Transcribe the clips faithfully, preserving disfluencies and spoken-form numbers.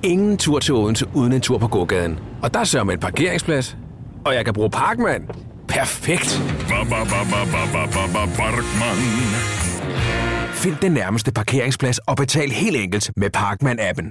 ingen tur til Odense uden en tur på gågaden. Og der sørger med en parkeringsplads. Og jeg kan bruge Parkman. Perfekt. Parkman. Find den nærmeste parkeringsplads og betal helt enkelt med Parkman-appen.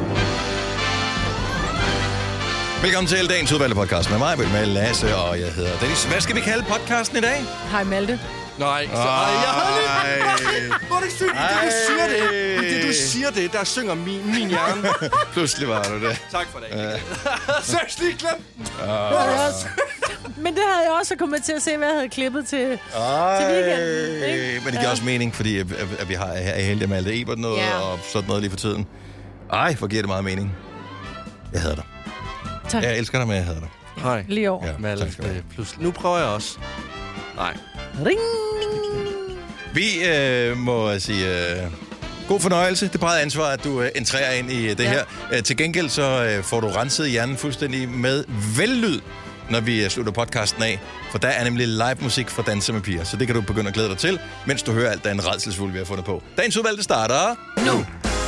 Velkommen til dagens udvalgte podcast med mig, med Lasse, og jeg hedder Dennis. Hvad skal vi kalde podcasten i dag? Hej Malte. Nej, så, ej, jeg havde lidt... Hvor er det sygt, det du siger det. I det du siger det, der synger min, min hjerne. Pludselig var du det. Tak for det. Så jeg lige glemt den. Men det havde jeg også kommet til at se, hvad jeg havde klippet til, Ej, til weekenden. Ikke? Men det giver også mening, fordi at, at vi har er heldige med Malte Ebert noget, Ja. og sådan noget lige for tiden. Ej, hvor giver det meget mening. Jeg hader dig. Tak. Jeg elsker dig, men jeg hader dig. Hej. Lige over. Ja, Malte, tak skal du have. pludselig. Nu prøver jeg også. Nej. Ring. Vi øh, må sige øh, god fornøjelse. Det er bare ansvar, at du øh, entrerer ind i det Ja. her. Æ, til gengæld så øh, får du renset hjernen fuldstændig med vellyd, når vi øh, slutter podcasten af. For der er nemlig live musik fra Danse med Piger, så det kan du begynde at glæde dig til, mens du hører alt den rædselsfulde, vi har fundet på. Dagens udvalgte starter nu.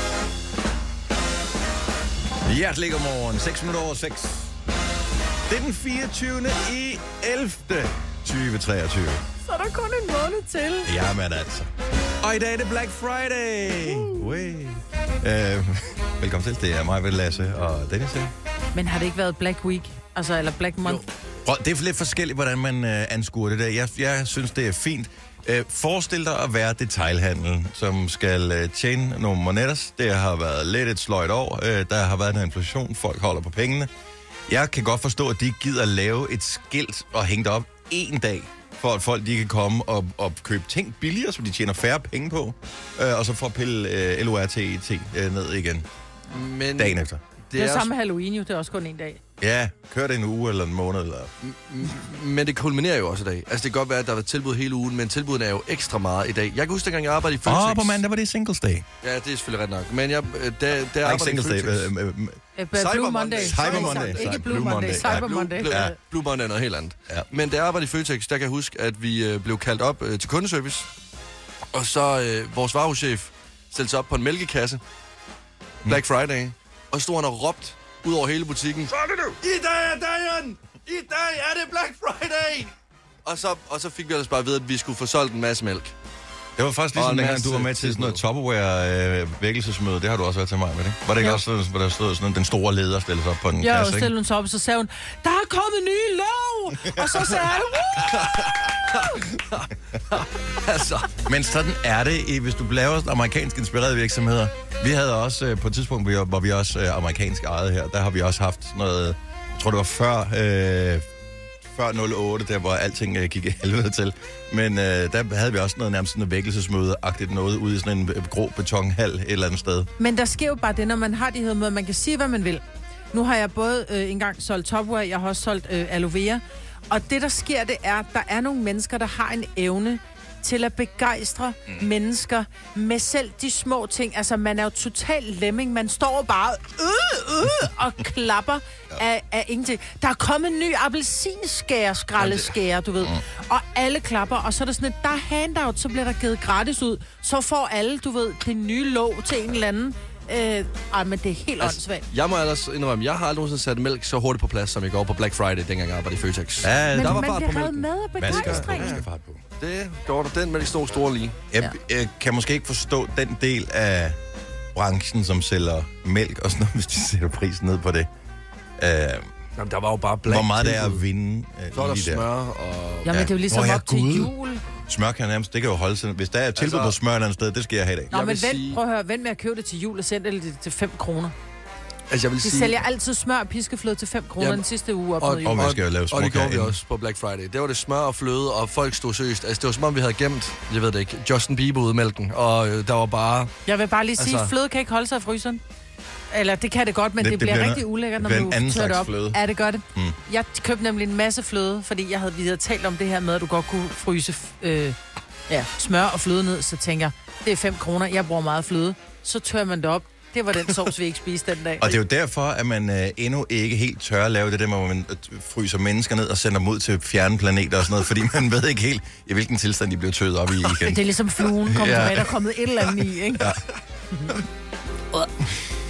Hjertelig godmorgen. seks minutter over seks. Det er den fireogtyvende i ellevte tyve treogtyve. Så er der kun en måned til. Jamen altså. Og i dag er det Black Friday. Uh. Øh, velkommen til. Det er mig, Vel, Lasse og Dennis her. Men har det ikke været Black Week? Altså, eller Black Month? Prøv, det er lidt forskelligt, hvordan man øh, anskuer det der. Jeg, jeg synes, det er fint. Øh, forestil dig at være detailhandel, som skal øh, tjene nogle monetters. Det har været lidt et sløjt år. Øh, der har været en inflation. Folk holder på pengene. Jeg kan godt forstå, at de gider lave et skilt og hænge det op en dag, for at folk de kan komme og, og købe ting billigere, så de tjener færre penge på, øh, og så får pille øh, L O R T E T øh, ned igen Men dagen efter. Det er, det er samme med Halloween jo, det er også kun en dag. Ja, kør det en uge eller en måned. Eller... Men det kulminerer jo også i dag. Altså, det kan godt være, at der var tilbud hele ugen, men tilbudene er jo ekstra meget i dag. Jeg kan huske, dengang jeg arbejdede i Føtex. Åh, oh, på mandag var det Singles Day. Ja, det er selvfølgelig ret nok. Men jeg, der, der Nej, ikke Singles Day. Føtex. Øh, øh, Øh, Cyber Blue Monday. Monday. Cyber Monday. Ikke Blue Blue Monday, Monday. Cyber Ja, Monday. Blue, Ja. Blue Monday er noget helt andet. Ja. Men da jeg arbejdede i Føtex, der kan jeg huske, at vi øh, blev kaldt op øh, til kundeservice. Og så øh, vores varehuschef stillede sig op på en mælkekasse. Black Friday. Og stod han og råbt ud over hele butikken. Så er det nu! I dag er dagen! I dag er det Black Friday! Og så, og så fik vi ellers bare at vide, at vi skulle få solgt en masse mælk. Det var faktisk Og ligesom en dengang, masse du var med til sådan noget tilbud. Tupperware-vækkelsesmøde. Det har du også været til mig med, ikke? Var det ikke Jo. også sådan, hvor der stod sådan, den store leder stillede sig op på en Jeg kasse, ikke? stillede hun så op, og så sagde hun, der er kommet nye lov! Og så sagde jeg, Altså, Men sådan er det, i- hvis du laver amerikansk inspirerede virksomheder. Vi havde også øh, på et tidspunkt, hvor vi- hvor vi også øh, amerikansk ejet her, der har vi også haft noget, jeg tror det var før, øh, før nul otte, der hvor alting øh, gik i helvede til. Men øh, der havde vi også noget nærmest sådan et vækkelsesmøde-agtigt noget ude i sådan en øh, grå betonhal et eller andet sted. Men der sker jo bare det, når man har de her møder, man kan sige, hvad man vil. Nu har jeg både øh, engang solgt Tupperware, jeg har også solgt øh, aloe vera. Og det, der sker, det er, at der er nogle mennesker, der har en evne til at begejstre mm. mennesker med selv de små ting. Altså, man er jo totalt lemming. Man står bare øh, øh, og klapper ja. af, af ingenting. Der er kommet en ny appelsinskære, skraldeskære, du ved. Mm. Og alle klapper, og så er der sådan et, der er handout, så bliver der givet gratis ud. Så får alle, du ved, det nye låg til en eller anden. Øh, ej, men det er helt altså, åndssvagt. jeg må ellers indrømme, jeg har aldrig nogensinde sat mælk så hurtigt på plads, som jeg går på Black Friday, dengang jeg arbejdede i Føtex. Ja, Men der var man fart bliver på revet mælken. med af man skal, begejstring. man skal fart på. Det gjorde der. Den mælk stod store lige. Jeg øh, kan måske ikke forstå den del af branchen, som sælger mælk og sådan noget, hvis de sætter prisen ned på det. Øh, Jamen, der var jo bare Black hvor meget det er tilbud. at vinde øh, Så er der lige der. smør og... Jamen, det er jo ligesom Nå, ja, op til Gud. jul. Smør kan nærmest, det kan jo holde sig. Hvis der er et tilbud Altså- på smør et eller andet sted, det skal jeg have i dag. Nå, Jeg men vil vent, sige- prøv at høre, vent med at købe det til jul og send det til fem kroner. Altså, jeg vil De sige... sælger altid smør og piskefløde til fem kroner Jamen, den sidste uge op og- mod Og jul. man skal jo lave Og det småkager gjorde vi inden. også på Black Friday. Det var det smør og fløde, og folk stod seriøst. Altså, det var som om, vi havde gemt, jeg ved det ikke, Justin Bieber ude i mælken. Og øh, der var bare... Jeg vil bare lige sige, Altså- at fløde kan ikke holde sig i fryseren. Eller det kan det godt, men Det- det, det det bliver bliver rigtig noget- ulækkert, når det bliver man en anden nu tør det slags op. fløde. Ja, det gør det. Mm. Jeg købte nemlig en masse fløde, fordi jeg havde, vi havde talt om det her med, at du godt kunne fryse øh, ja, smør og fløde ned. Så tænker jeg, det er fem kroner, jeg bruger meget fløde. Så tør man det op. Det var den sovs, vi ikke spiste den dag. Og det er jo derfor, at man øh, endnu ikke helt tør at lave det der, hvor man øh, fryser mennesker ned og sender dem ud til fjerne planeter og sådan noget, fordi man ved ikke helt, i hvilken tilstand de bliver tøet op i igen. Det er ligesom fluen kom Ja. tilbage, der er kommet et eller andet i, ikke? Ja.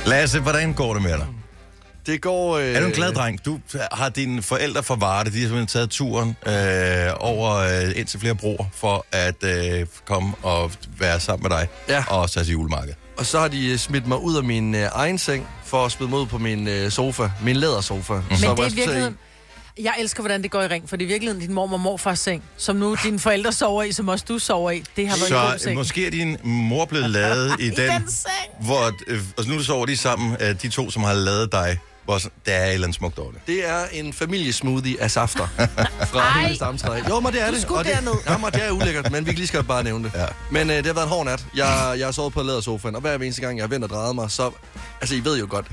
Lasse, hvordan går det med dig? Det går... Øh... Er du en glad dreng? Du har dine forældre fra Varde, de har simpelthen taget turen øh, over øh, ind til flere broer for at øh, komme og være sammen med dig Ja. og tage til julemarked. Og så har de smidt mig ud af min øh, egen seng for at smide mig ud på min øh, sofa. Min lædersofa. Mm. Men det er virkelig... Jeg elsker, hvordan det går i ring, for det er virkelig din mormor og morfars seng, som nu dine forældre sover i, som også du sover i. Det har været en god Så seng. måske er din mor blevet lavet i, I den, den seng. hvor øh, og nu sover de sammen, øh, de to, som har lavet dig, hvor der er et eller andet smukt over det. Det er en familiesmoothie af safter fra hele stamtræet. Jo, men det er Du det. skulle og det, derned. Jamen, det er ulækkert, men vi kan lige skal bare nævne det. Ja. Men øh, det har været en hård nat. Jeg, jeg har sovet på lædersofaen, og hver eneste gang, jeg har vendt og drejet mig, så... Altså, I ved jo godt.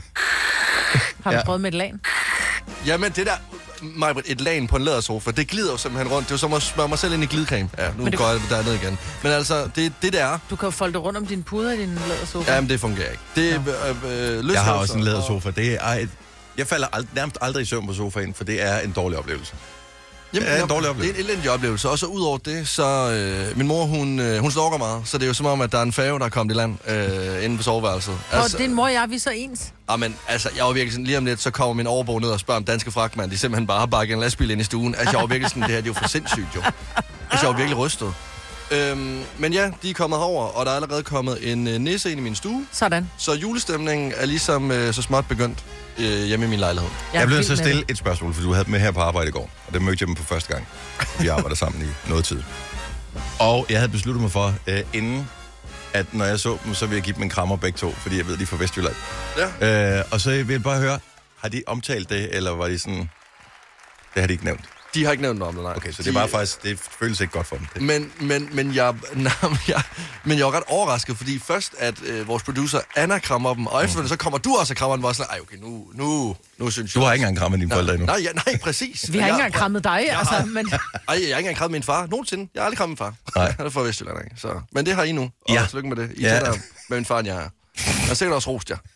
Har du Ja. prøvet med et lagen? Jamen, det der... Majbrit, et lagen på en lædersofa, det glider jo simpelthen rundt. Det er jo som at smøre mig selv ind i glidecreme. Ja, nu det- går jeg derned igen. Men altså, det det, det er... Du kan jo folde det rundt om dine puder i din lædersofa. Jamen, det fungerer ikke. Det er øh, øh, Jeg har også en lædersofa. Det er et, jeg falder ald- nærmest aldrig i søvn på sofaen, for det er en dårlig oplevelse. Jamen, Det er en jamen, dårlig oplevelse. Det er en elendig oplevelse. Og så ud over det, så... Øh, min mor, hun, øh, hun stalker meget. Så det er jo som om, at der er en færge, der er kommet i land øh, inde på soveværelset. Og din mor og jeg, vi er så ens. Amen, altså, jeg var virkelig sådan, lige om lidt, så kommer min overbo ned og spørger om danske fragtmand. De simpelthen bare har bakket en lastbil ind i stuen. Altså, jeg var virkelig sådan, det her, det er jo for sindssygt, jo. Altså, jeg var virkelig rystet. Øhm, men ja, de er kommet herover, og der er allerede kommet en øh, nisse ind i min stue. Sådan. Så julestemningen er ligesom øh, så småt begyndt øh, hjemme i min lejlighed. Jeg, jeg blev vild så med stille et spørgsmål, for du havde med her på arbejde i går, og det mødte jeg dem på første gang. Vi arbejder sammen i noget tid. Og jeg havde besluttet mig for, øh, inden at når jeg så dem, så ville jeg give dem en krammer begge to, fordi jeg ved, de er fra Vestjylland. Ja. Øh, og så vil jeg bare høre, har de omtalt det, eller var de sådan... Det har de ikke nævnt. De har ikke nævnt noget om det, nej. Okay, så det de, er bare faktisk... Det føles ikke godt for dem. Det. Men, men, men, jeg, nej, men, jeg, men jeg var ret overrasket, fordi først, at øh, vores producer Anna krammer dem, og efterfølgende, så kommer du også og krammer den, var sådan, ej, okay, nu, nu, nu synes jeg... Du har ikke engang krammet dine forældre endnu. Nej, ja, nej, præcis. Vi har jeg, ikke engang krammet dig, altså, men... Ej, jeg har ikke engang krammet min far. Nogensinde. Jeg har aldrig krammet min far. Nej. Han er fra Vestjylland, ikke? Så. Men det har I nu. Og Ja. tillykke med det. I Ja. ja. tættere med min far, end jeg er. Jeg har sikkert også rost jer.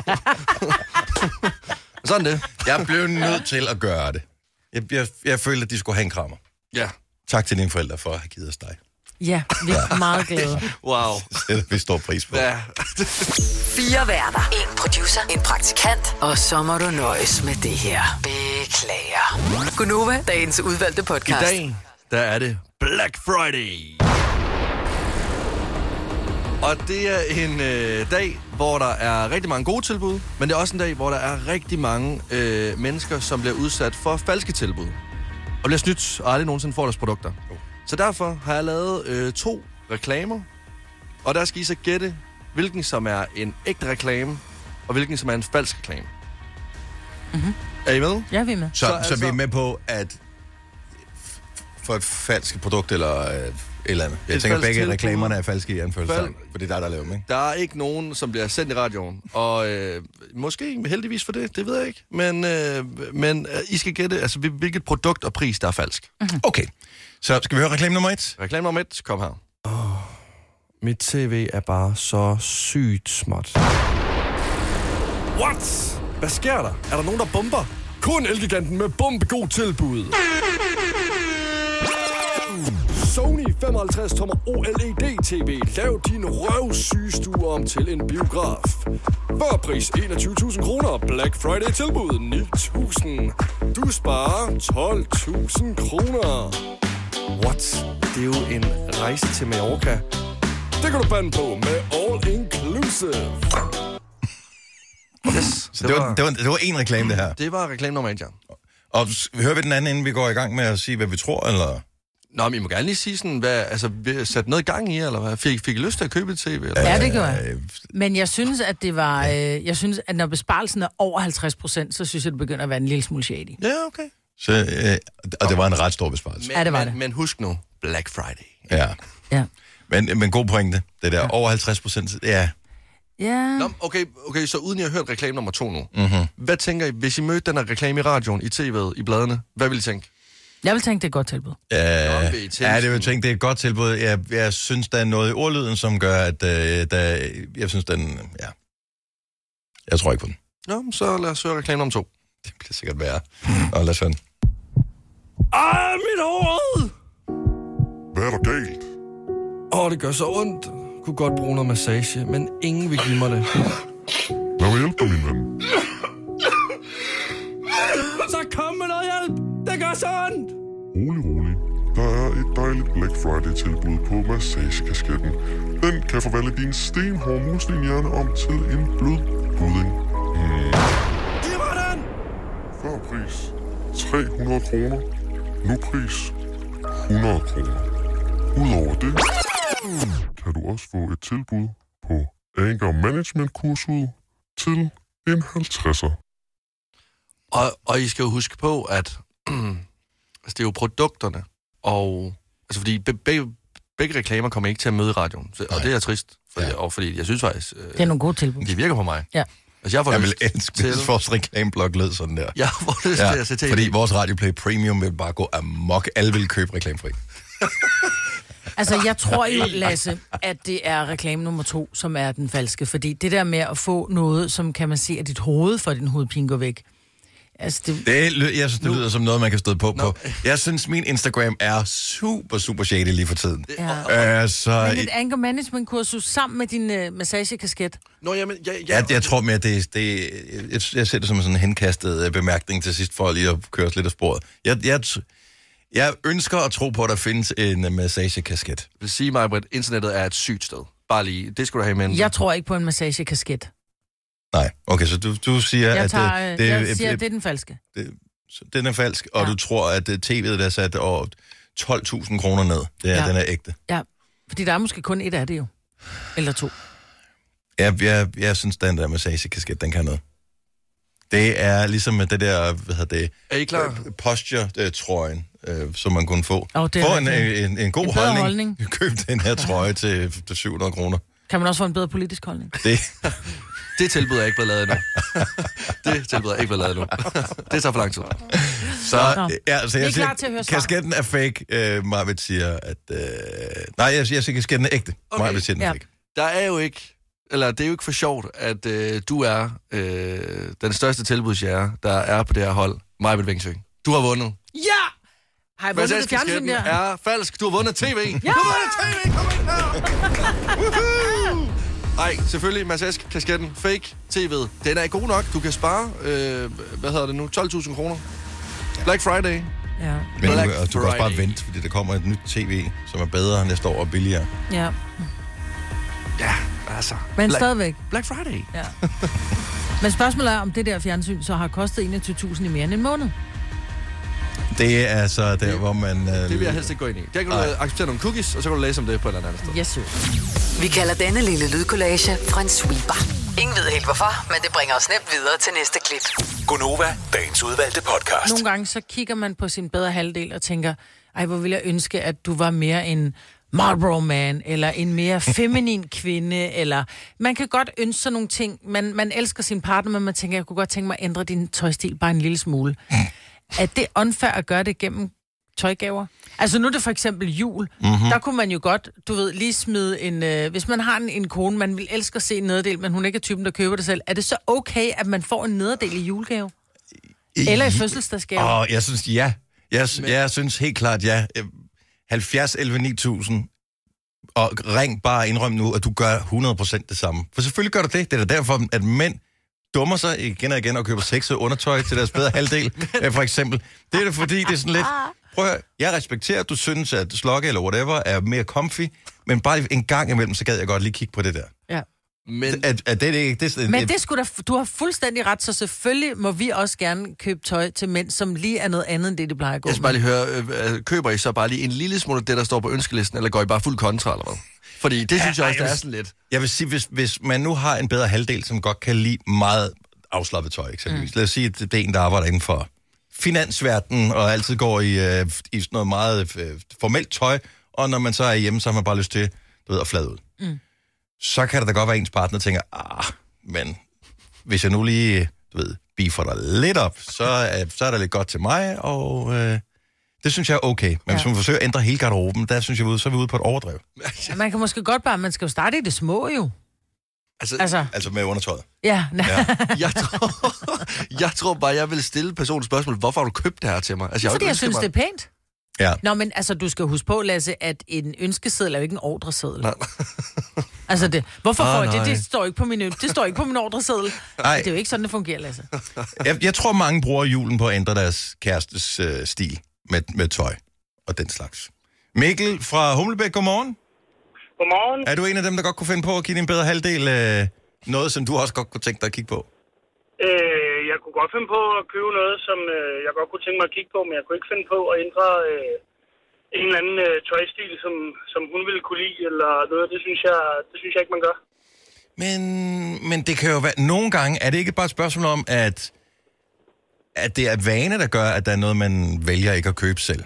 Sådan det. Jeg blev nødt til at gøre det. Jeg, jeg, jeg følte, at de skulle have en krammer. Ja. Tak til dine forældre for at have givet os dig. Ja, vi er meget glade. Wow. Det vi står pris på. Ja. Fire værter. En producer. En praktikant. Og så må du nøjes med det her. Beklager. Gunova, dagens udvalgte I podcast. dag, der er det Black Friday. Og det er en øh, dag, hvor der er rigtig mange gode tilbud, men det er også en dag, hvor der er rigtig mange øh, mennesker, som bliver udsat for falske tilbud. Og bliver snydt, og aldrig nogensinde får deres produkter. Oh. Så derfor har jeg lavet øh, to reklamer, og der skal I så gætte, hvilken som er en ægte reklame, og hvilken som er en falsk reklame. Mm-hmm. Er I med? Ja, vi er med. Så, Så så, altså- så vi er med på, at for et falsk produkt eller øh, et eller andet. Jeg Et tænker, falsk begge tilbud. reklamerne er falske i anførselstegn, Fal- for det er der, der laver dem, ikke? Der er ikke nogen, som bliver sendt i radioen. Og øh, måske heldigvis for det, det ved jeg ikke. Men, øh, men øh, I skal gætte, altså, hvilket produkt og pris, der er falsk. Mhm. Okay, så skal vi høre reklame nummer et? Reklame nummer et, kom her. Oh, mit tv er bare så sygt småt. What? Hvad sker der? Er der nogen, der bomber? Kun Elgiganten med bombegod tilbud. Sony femoghalvtreds tommer O L E D-T V. Lav din røvsyge stue om til en biograf. Førpris enogtyve tusind kroner. Black Friday tilbud ni tusind. Du sparer tolv tusind kroner. What? Det er jo en rejse til Mallorca. Det kan du bande på med All Inclusive. Yes, Så det var, det, var, det var en reklame, det her. det var reklame nummer et, ja. Og s- hører vi den anden, inden vi går i gang med at sige, hvad vi tror, eller? Nå, men I må gerne lige sige sådan, hvad, altså, sætte noget i gang i, eller hvad? Fik, fik I lyst til at købe et tv? Eller? Ja, det gjorde jeg. Øh, Men jeg synes, at det var... Øh, jeg synes, at når besparelsen er over halvtreds procent, så synes jeg, det begynder at være en lille smule shady. Ja, okay. Så, øh, og det var en ret stor besparelse. Men, Ja, det var men, det. Men husk nu, Black Friday. Ja. Ja. Men, men god pointe. Det der over halvtreds procent, ja. Ja. Nå, okay, okay, så uden I har hørt reklame nummer to nu. Mm-hmm. Hvad tænker I, hvis I mødte den her reklame i radioen, i tv'et, i bladene? Hvad vil I tænke? Jeg vil tænke, det er et godt tilbud. Øh, Nå, vil I tænke ja, det vil jeg sådan- tænke, det er et godt tilbud. Jeg, jeg synes, der er noget i ordlyden, som gør, at øh, der, jeg synes, den... Ja. Jeg tror ikke på den. Nå, så lad os høre reklame nummer to. Det bliver sikkert værre. Og lad os høre den. Ej, mit hoved! Hvad er der galt? Åh, oh, det gør så ondt. Kunne godt bruge noget massage, men ingen vil give mig det. Hvad vil hjælpe? efter, min ven. Så kom med noget hjælp! Det gør så ondt! Rolig, rolig. Der er et dejligt Black Friday-tilbud på massagekasketten. Den kan forvandle din stenhårde muslinhjerne om til en blød pudding. Hmm. Giv mig den! Før pris tre hundrede kroner. Nu pris hundrede kroner. Udover det kan du også få et tilbud på anger management-kurset til en halvtredser. Og, og I skal jo huske på, at altså, det er jo produkterne, og altså fordi be, be, begge reklamer kommer ikke til at møde i radioen, så, og det er trist, for, ja. Og fordi jeg synes faktisk... Øh, det er nogle gode tilbud. De virker på mig. Ja. Altså, jeg, får jeg vil lyst elske, til... hvis vores reklameblok lød sådan der. Jeg får lyst ja, til at se til fordi vores Radioplay Premium vil bare gå amok. Alle vil købe reklamefri. Altså, jeg tror jo, Lasse, at det er reklame nummer to, som er den falske. Fordi det der med at få noget, som kan man sige, at dit hoved for din hovedpine går væk. Altså, det... Det, jeg synes, det nu... lyder som noget, man kan stå på Nå. på. Jeg synes, min Instagram er super, super shady lige for tiden. Ja. Øh, så... Men et anger management-kursus sammen med din øh, massagekasket. Nå, jamen, jeg, jeg, Jeg, jeg tror mere, det, det jeg, jeg ser det som sådan en henkastet øh, bemærkning til sidst, for lige at køre os lidt af sporet. Jeg, jeg, jeg ønsker at tro på, at der findes en uh, massagekasket. Jeg vil sige mig, at internettet er et sygt sted. Bare lige, det skal du have med. Jeg tror ikke på en massagekasket. Nej, okay, så du, du siger, jeg tager, at... Det, det, jeg siger, at det er den falske. Det, den er falsk, og ja. Du tror, at tv'et der er sat over tolv tusind kroner ned. Det er, ja. Den er ægte. Ja, fordi der er måske kun et af det jo. Eller to. Ja, jeg, jeg synes, den der massagekasket, den kan noget. Det er ligesom det der, hvad hedder det... Er I klar? Posture-trøjen, øh, som man kunne få. Oh, få en, en, en god en holdning. holdning. Køb den her trøje til, til syv hundrede kroner. Kan man også få en bedre politisk holdning? Det... Det tilbud er ikke blevet lavet endnu. Det tilbud er ikke blevet lavet endnu. Det tager for lang tid. Så, ja, så jeg er klar til at høre svar. Kasketten er fake. Øh, Marvitt siger, at... Øh, nej, jeg, jeg siger, kasketten er ægte. Okay. Marvitt siger, den er Ja. fake. Der er jo ikke... Eller det er jo ikke for sjovt, at øh, du er øh, den største tilbudsjære, der er på det her hold. Marvitt Vengsø. Du har vundet. Ja! Har jeg vundet det fjernsyn der? er falsk. Du har vundet T V. Ja! Du har vundet T V. Kom ind her. Ej, selvfølgelig, massagekasketten, fake, T V'et. Den er god nok. Du kan spare, øh, hvad hedder det nu, tolv tusind kroner. Black Friday. Ja. Men du, Black du kan også bare Friday. vente, fordi der kommer et nyt tv, som er bedre næste år og billigere. Ja. Ja, altså. Men Black, stadigvæk. Black Friday. Ja. Men spørgsmålet er, om det der fjernsyn så har kostet enogtyve tusind i mere end en måned. Det er så der, hvor man... Øh, Det vil jeg helst ikke gå ind i. Der kan du Nej. acceptere nogle cookies, og så kan du læse om det på et eller andet sted. Yes, sir. Vi kalder denne lille lydkollage en sweeper. Ingen ved helt hvorfor, men det bringer os nemt videre til næste klip. Gonova, dagens udvalgte podcast. Nogle gange så kigger man på sin bedre halvdel og tænker, ej, hvor ville jeg ønske, at du var mere en Marlboro Man, eller en mere feminin kvinde, eller man kan godt ønske sådan nogle ting. Man, man elsker sin partner, men man tænker, jeg kunne godt tænke mig at ændre din tøjstil bare en lille smule. Er det unfair at gøre det gennem tøjgaver? Altså nu er det for eksempel jul. Mm-hmm. Der kunne man jo godt, du ved, lige smide en... Øh, hvis man har en, en kone, man vil elske at se en nederdel, men hun ikke er typen, der køber det selv. Er det så okay, at man får en nederdel i julegave? Eller i fødselsdagsgave? Åh, jeg synes ja. Jeg, Men... jeg synes helt klart ja. halvfjerds elleve ni tusind. Og ring bare indrøm nu, at du gør hundrede procent det samme. For selvfølgelig gør du det. Det er da derfor, at mænd dummer sig igen og igen og køber sexet undertøj til deres bedre halvdel, for eksempel. Det er det, fordi det er sådan lidt... Prøv at høre, jeg respekterer, at du synes, at slokke eller whatever er mere comfy, men bare en gang imellem, så gad jeg godt lige kigge på det der. Ja. Men, at, at det, det, det, det, Men det skulle da, du har fuldstændig ret, så selvfølgelig må vi også gerne købe tøj til mænd, som lige er noget andet, end det, de plejer at gå jeg skal bare lige høre, øh, køber I så bare lige en lille smule af det, der står på ønskelisten, eller går I bare fuld kontra, eller hvad? Fordi det synes ja, jeg også, der er sådan lidt. Jeg vil sige, hvis, hvis man nu har en bedre halvdel, som godt kan lide meget afslappet tøj, eksempelvis. Mm. Lad os sige, at det er en, der arbejder inden for finansverdenen, og altid går i, øh, i sådan noget meget øh, formelt tøj, og når man så er hjemme, så har man bare lyst til, du ved, at flade ud. Mm. Så kan det da godt være, at ens partner tænker, ah, men hvis jeg nu lige, du ved, beefer dig lidt op, så er, så er der lidt godt til mig, og øh, det synes jeg er okay. Men ja. Hvis man forsøger at ændre hele garderoben, der synes jeg, så er vi ude på et overdrev. Ja, man kan måske godt bare, man skal jo starte i det små jo. Altså, altså. altså med undertøjet. Ja. ja. jeg, tror, jeg tror bare, jeg vil stille personen spørgsmål, hvorfor har du købt det her til mig? Altså, jeg Fordi jeg synes, mig... det er pænt. Ja. Nå, men altså, du skal huske på, Lasse, at en ønskeseddel er jo ikke en ordreseddel. Nej. Altså, det, hvorfor Ah, får jeg det? nej. Det står ikke på min, det står ikke på min ordreseddel. Nej. Det er jo ikke sådan, det fungerer, Lasse. Jeg, jeg tror, mange bruger julen på at ændre deres kærestes øh, stil med, med tøj og den slags. Mikkel fra Humlebæk, godmorgen. Godmorgen. Er du en af dem, der godt kunne finde på at give din bedre halvdel øh, noget, som du også godt kunne tænke dig at kigge på? Øh, jeg kunne godt finde på at købe noget, som øh, jeg godt kunne tænke mig at kigge på, men jeg kunne ikke finde på at ændre øh, en eller anden øh, tøjstil, som, som hun ville kunne lide, eller noget. Det synes jeg, det synes jeg ikke, man gør. Men, men det kan jo være... Nogle gange er det ikke bare et spørgsmål om, at, at det er vane, der gør, at der er noget, man vælger ikke at købe selv.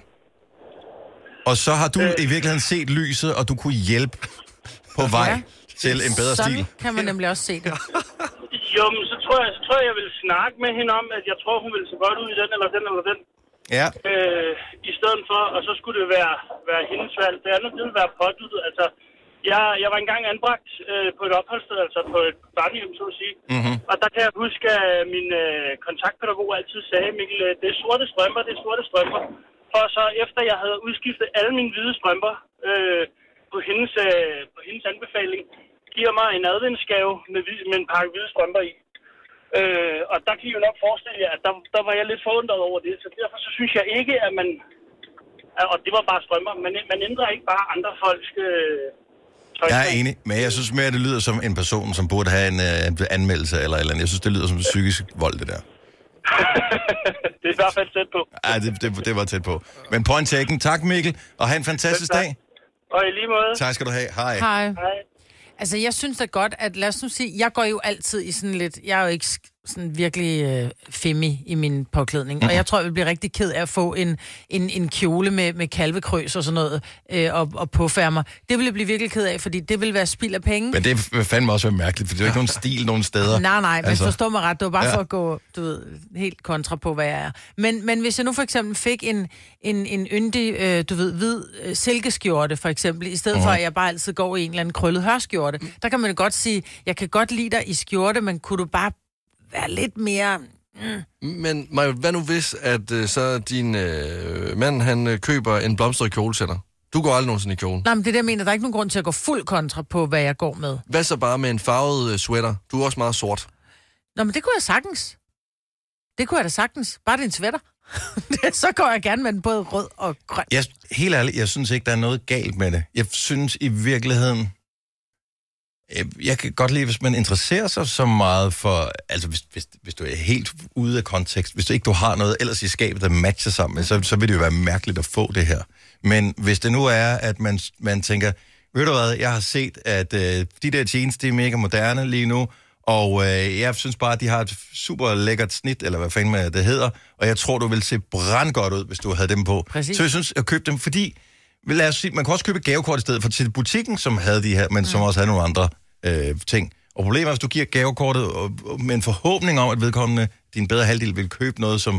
Og så har du øh. i virkeligheden set lyset, og du kunne hjælpe på vej ja. til en bedre Sådan stil. kan man nemlig også se det. Jo, men så tror jeg, så tror jeg, jeg vil snakke med hende om, at jeg tror, hun ville se godt ud i den, eller den, eller den. Ja. Øh, I stedet for, og så skulle det være, være hendes valg. Det andet, det ville være påduttet. Altså, jeg, jeg var engang anbragt øh, på et opholdssted, altså på et børnehjem, så at sige. Mm-hmm. Og der kan jeg huske, at min øh, kontaktpædagog altid sagde, Mikkel, det er sorte strømper, det er sorte strømper. For så efter jeg havde udskiftet alle mine hvide strømper øh, på, hendes, øh, på hendes anbefaling, giver mig en adventsgave med, med en pakke hvide strømper i. Øh, og der kan I jo nok forestille jer, at der, der var jeg lidt forundret over det. Så derfor så synes jeg ikke, at man... Og det var bare strømper. Man, man ændrer ikke bare andre folks øh, tøj. Jeg er enig, men jeg synes mere, at det lyder som en person, som burde have en øh, anmeldelse eller eller andet. Jeg synes, det lyder som psykisk vold, det der. Det er i hvert fald tæt på. Ja, det, det, det var tæt på. Men point taken. Tak, Mikkel, og have en fantastisk dag. Og i lige måde. Tak skal du have. Hej. Hej. Hej. Altså, jeg synes da godt, at lad os nu sige, jeg går jo altid i sådan lidt, jeg er jo ikke sådan virkelig øh, femmi i min påklædning, og jeg tror, jeg vil blive rigtig ked af at få en, en, en kjole med, med kalvekrøs og sådan noget, øh, og, og påfærmer. Det vil jeg blive virkelig ked af, fordi det vil være spild af penge. Men det vil fandme også være mærkeligt, for det er jo ikke nogen stil nogen steder. Nej, nej, men altså. Forstå mig ret, det var bare Ja. for at gå, du ved, helt kontra på, hvad jeg er. Men, men hvis jeg nu for eksempel fik en, en, en yndig, øh, du ved, hvid øh, silkeskjorte, for eksempel, i stedet uh-huh. for, at jeg bare altid går i en eller anden krøllet hørskjorte, der kan man jo godt sige, jeg kan godt lide dig i skjorte, men kunne du bare være lidt mere... Mm. Men Maja, hvad nu hvis, at øh, så din øh, mand, han øh, køber en blomstret kjole til dig? Du går aldrig nogensinde i kjole. Nej, men det der mener, der er ikke nogen grund til at gå fuld kontra på, hvad jeg går med. Hvad så bare med en farvet øh, sweater? Du er også meget sort. Nå, men det kunne jeg sagtens. Det kunne jeg da sagtens. Bare det er en sweater. Så går jeg gerne med den både rød og grøn. Jeg, helt ærligt, jeg synes ikke, der er noget galt med det. Jeg synes i virkeligheden... Jeg, jeg kan godt lide, hvis man interesserer sig så meget for... Altså, hvis, hvis, hvis du er helt ude af kontekst, hvis du ikke du har noget ellers i skabet, der matcher sammen, så, så vil det jo være mærkeligt at få det her. Men hvis det nu er, at man, man tænker, ved du hvad, jeg har set, at øh, de der jeans, de er mega moderne lige nu, og øh, jeg synes bare, at de har et super lækkert snit, eller hvad fanden det hedder, og jeg tror, du vil se brandgodt ud, hvis du havde dem på. Præcis. Så jeg synes, at købe dem, fordi... Lad os sige, man kan også købe gavekort i stedet for til butikken, som havde de her, men mm. som også havde nogle andre øh, ting. Og problemet er, hvis du giver gavekortet og, og, med en forhåbning om, at vedkommende, din bedre halvdel, vil købe noget, som,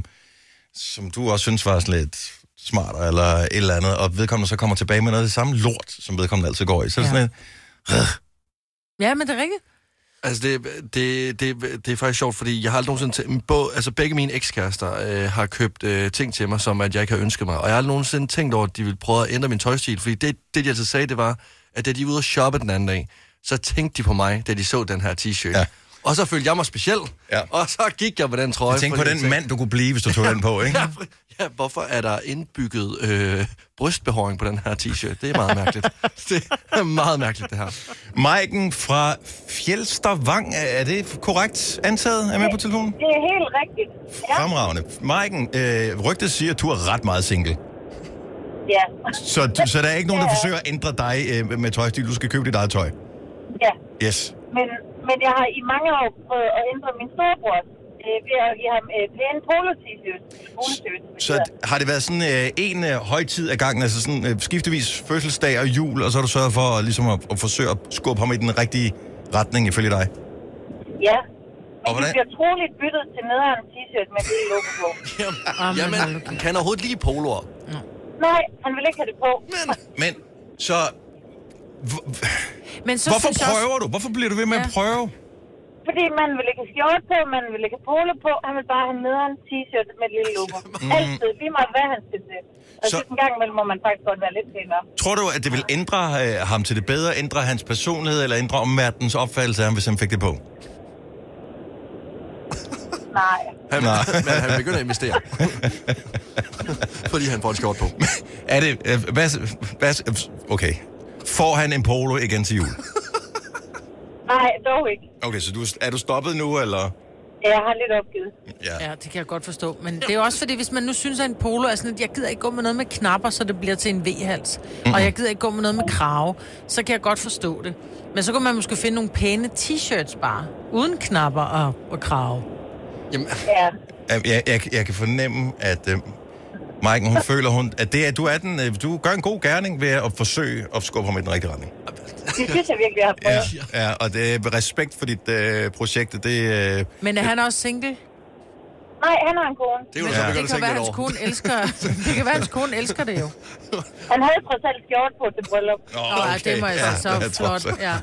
som du også synes var sådan lidt smartere eller et eller andet, og vedkommende så kommer tilbage med noget af det samme lort, som vedkommende altid går i. Så er det Ja. sådan et... Øh. Ja, men det er rigtigt. Altså, det, det, det, det er faktisk sjovt, fordi jeg har aldrig nogensinde... T- både, altså, begge mine ekskærester øh, har købt øh, ting til mig, som at jeg ikke har ønsket mig. Og jeg har aldrig nogensinde tænkt over, at de ville prøve at ændre min tøjstil. Fordi det, det de altid sagde, det var, at da de var ude at shoppe den anden dag, så tænkte de på mig, da de så den her t-shirt. Ja. Og så følte jeg mig speciel. Ja. Og så gik jeg på den trøje. Jeg tænkte på fordi den jeg tænkte, mand, du kunne blive, hvis du tog den på, ikke? Ja, ja, hvorfor er der indbygget øh, brystbehåring på den her t-shirt? Det er meget mærkeligt. Det er meget mærkeligt, det her. Maiken fra Fjelstervang, er det korrekt antaget? Er med på telefonen? Det er helt rigtigt. Ja. Fremragende. Maiken, øh, rygtet siger, at du er ret meget single. Ja. Så, så der er ikke nogen, der forsøger at ændre dig øh, med tøjstil. Du skal købe dit eget tøj. Ja. Yes. Men, men jeg har i mange år prøvet at ændre min storebror øh, ved at give ham øh, pæne polo-t-shirts. polo-shirts. Så har det været sådan øh, en øh, højtid af gangen, altså sådan øh, skiftevis fødselsdag og jul, og så har du sørget for ligesom at, at forsøge at skubbe ham i den rigtige retning ifølge dig? Ja. Og Men hvordan? det bliver troligt byttet til nederen t-shirt med det logo på. Jamen, jamen kan han overhovedet lide poloer? Nej, han vil ikke have det på. Men så... Men så Hvorfor synes jeg prøver også, du? Hvorfor bliver du ved med Ja. at prøve? Fordi man vil ikke have skjort på, man vil ikke have polo på. Han vil bare have nederen t-shirt med et lille logo. Mm. Altid, lige meget hvad han skal til. Og så en gang imellem må man faktisk godt være lidt pænere. Tror du, at det vil ændre øh, ham til det bedre, ændre hans personlighed, eller ændre omverdenens opfattelse af ham, hvis han fik det på? Nej. Han, Nej. Men han begynder at investere. Fordi han får en skjort på. Er det... Øh, hvad, hvad, okay. Får han en polo igen til jul? Nej, dog ikke. Okay, så du, er du stoppet nu, eller? Jeg har lidt opgivet. Ja. ja, det kan jeg godt forstå. Men det er jo også fordi, hvis man nu synes, at en polo er sådan, at jeg gider ikke gå med noget med knapper, så det bliver til en V-hals. Mm-hmm. Og jeg gider ikke gå med noget med krave, så kan jeg godt forstå det. Men så kan man måske finde nogle pæne t-shirts bare, uden knapper og, og krave. Jamen, ja. Jeg, jeg, jeg kan fornemme, at uh, Maiken, hun føler, hun, at det, at du, er den, du gør en god gerning ved at forsøge at skubbe ham i den rigtige retning. Det synes jeg virkelig, jeg har prøvet. Ja, ja, og det er respekt for dit uh, projekt. Det, uh, Men er han også single? Nej, han har en kone. Det, er jo ja. så, det, det kan være, hans kone elsker. Det kan være, hans kone elsker det jo. Han havde trods alt skjort på til bryllup. Oh, okay. Ja, det må jeg ja, så ja, flot. Så. Ja.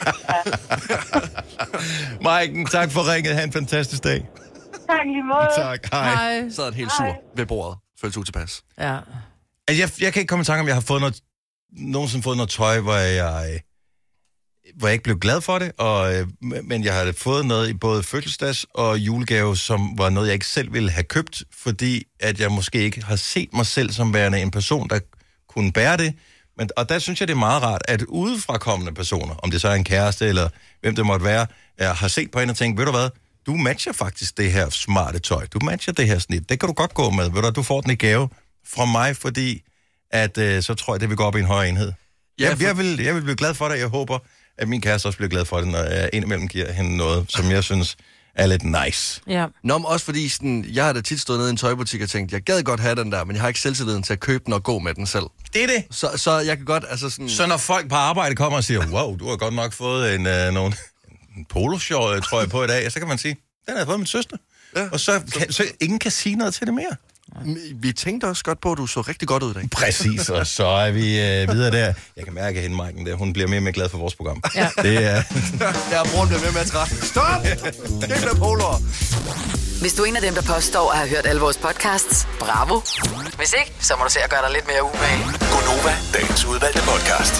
Maiken, tak for ringet. Ha' en fantastisk dag. Tak lige måde. Tak, hej. hej. Så er han helt sur hej. Ved bordet. Føles utilpas. Ja. Altså, jeg, jeg kan ikke komme i tanke om, jeg har fået noget, nogensinde fået noget tøj, hvor jeg, hvor jeg ikke blev glad for det, og, men jeg har fået noget i både fødselsdags og julegave, som var noget, jeg ikke selv ville have købt, fordi at jeg måske ikke har set mig selv som værende en person, der kunne bære det. Men, og der synes jeg, det er meget rart, at udefrakommende personer, om det så er en kæreste eller hvem det måtte være, jeg har set på hende og tænkt, ved du hvad, du matcher faktisk det her smarte tøj. Du matcher det her snit. Det kan du godt gå med. Ved du, du får den i gave fra mig, fordi at, øh, så tror jeg, det vil gå op i en højere enhed. Ja, jeg, for... jeg, vil, jeg vil blive glad for det. Jeg håber, at min kæreste også bliver glad for det, når jeg indimellem giver hende noget, som jeg synes er lidt nice. Ja. Nå, men også fordi sådan, jeg har da tit stået nede i en tøjbutik og tænkt, jeg gad godt have den der, men jeg har ikke selvtilliden til at købe den og gå med den selv. Det er det. Så, så jeg kan godt, altså sådan... Så når folk på arbejde kommer og siger, wow, du har godt nok fået en, øh, nogle, en poloshort, tror jeg, på i dag, så kan man sige, den har jeg fået min søster. Ja. Og så, kan, så ingen kan sige noget til det mere. Vi tænkte også godt på, at du så rigtig godt ud i dag. Præcis, og så er vi øh, videre der. Jeg kan mærke, at hende, Maiken, der, hun bliver mere og mere glad for vores program. Ja. Det er... Jeg bruger bliver mere med at trække. Stop! Gæld der poloer! Hvis du er en af dem, der påstår at have hørt alle vores podcasts, bravo. Hvis ikke, så må du se at gøre dig lidt mere umage. Gonova, dagens udvalgte podcast.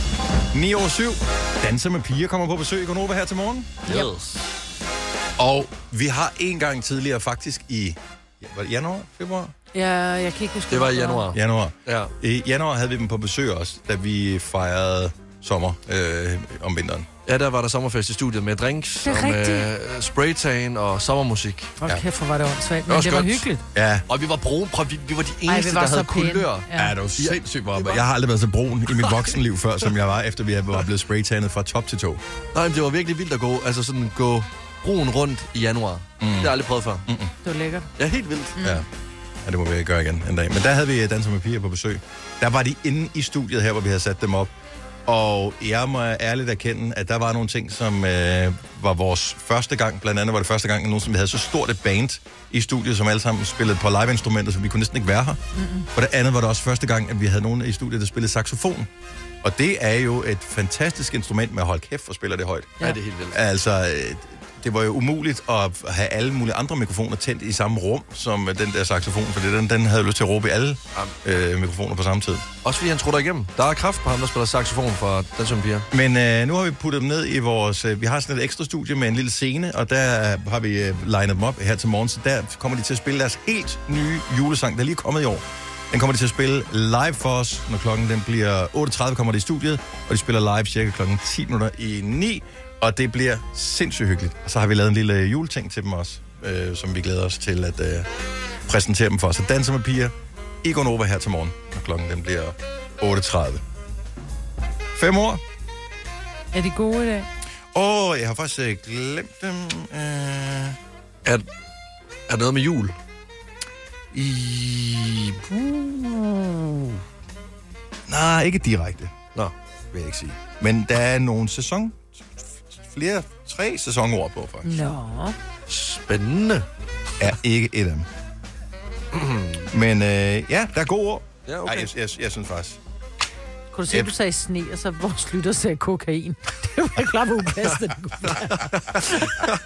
ni over syv. Danser med piger kommer på besøg i Gonova her til morgen. Yes. Og vi har en gang tidligere faktisk i... Var det januar? Februar? Ja, jeg kan ikke huske. Det var i januar. Januar. Ja. I januar havde vi dem på besøg også, da vi fejrede sommer øh, om vinteren. Ja, der var der sommerfest i studiet med drinks, og med spraytan og sommermusik. Hold Ja. kæft, hvor var det åndssvagt. Men Det det var var godt. hyggeligt. Ja. Og vi var brune, prøv, vi, vi var de eneste, Ej, vi var der så havde pæne. kulør. Ja, det var sindssygt meget. Jeg har aldrig været så brun i mit voksenliv før, som jeg var, efter vi var blevet spraytannet fra top til tå. Nej, men det var virkelig vildt at gå, altså sådan gå brun rundt i januar. Mm. Det har jeg aldrig prøvet før. Mm. Det var lækkert. Ja, helt vildt. Mm. Ja. Ja, det må vi gøre igen en dag. Men der havde vi Danser med piger på besøg. Der var de inde i studiet her, hvor vi havde sat dem op. Og jeg må ærligt erkende, at der var nogle ting, som øh, var vores første gang. Blandt andet var det første gang, som vi havde så stort et band i studiet, som alle sammen spillede på live-instrumenter, så vi kunne næsten ikke være her. Mm-hmm. Og det andet var det også første gang, at vi havde nogen i studiet, der spillede saxofon. Og det er jo et fantastisk instrument med at holde kæft og spiller det højt. Ja, det er helt vildt. Altså, det var jo umuligt at have alle mulige andre mikrofoner tændt i samme rum, som den der saxofon, for den, den havde lyst til at råbe i alle øh, mikrofoner på samme tid. Også fordi han tror der igennem. Der er kraft på ham, der spiller saxofon for Danser med piger. Men øh, nu har vi puttet dem ned i vores... Øh, vi har sådan et ekstra studie med en lille scene, og der har vi øh, linet dem op her til morgen, så der kommer de til at spille deres helt nye julesang, der er lige kommet i år. Den kommer de til at spille live for os, når klokken den bliver otte tredive, kommer de i studiet, og de spiller live cirka klokken ti minutter i ni, og det bliver sindssygt hyggeligt. Og så har vi lavet en lille juleting til dem også, øh, som vi glæder os til at øh, præsentere dem for. Så Danser med piger i Gonova her til morgen, når klokken den bliver otte tredive. Fem år. Er de gode i dag? Åh, oh, jeg har faktisk øh, glemt dem. Øh... Er, er noget med jul? I... Uh... Nej, ikke direkte. Nå. Vil jeg ikke sige. Men der er nogle sæson... Flere, tre sæsonord på, faktisk. Nå. Spændende. Er ikke et af dem. Men øh, ja, der er gode ord. Ja, okay. Ej, jeg, jeg, jeg synes faktisk... Kunne du se, at du sagde sne, og så vores lytter sagde kokain. Det var klart, hvor upassende det kunne være.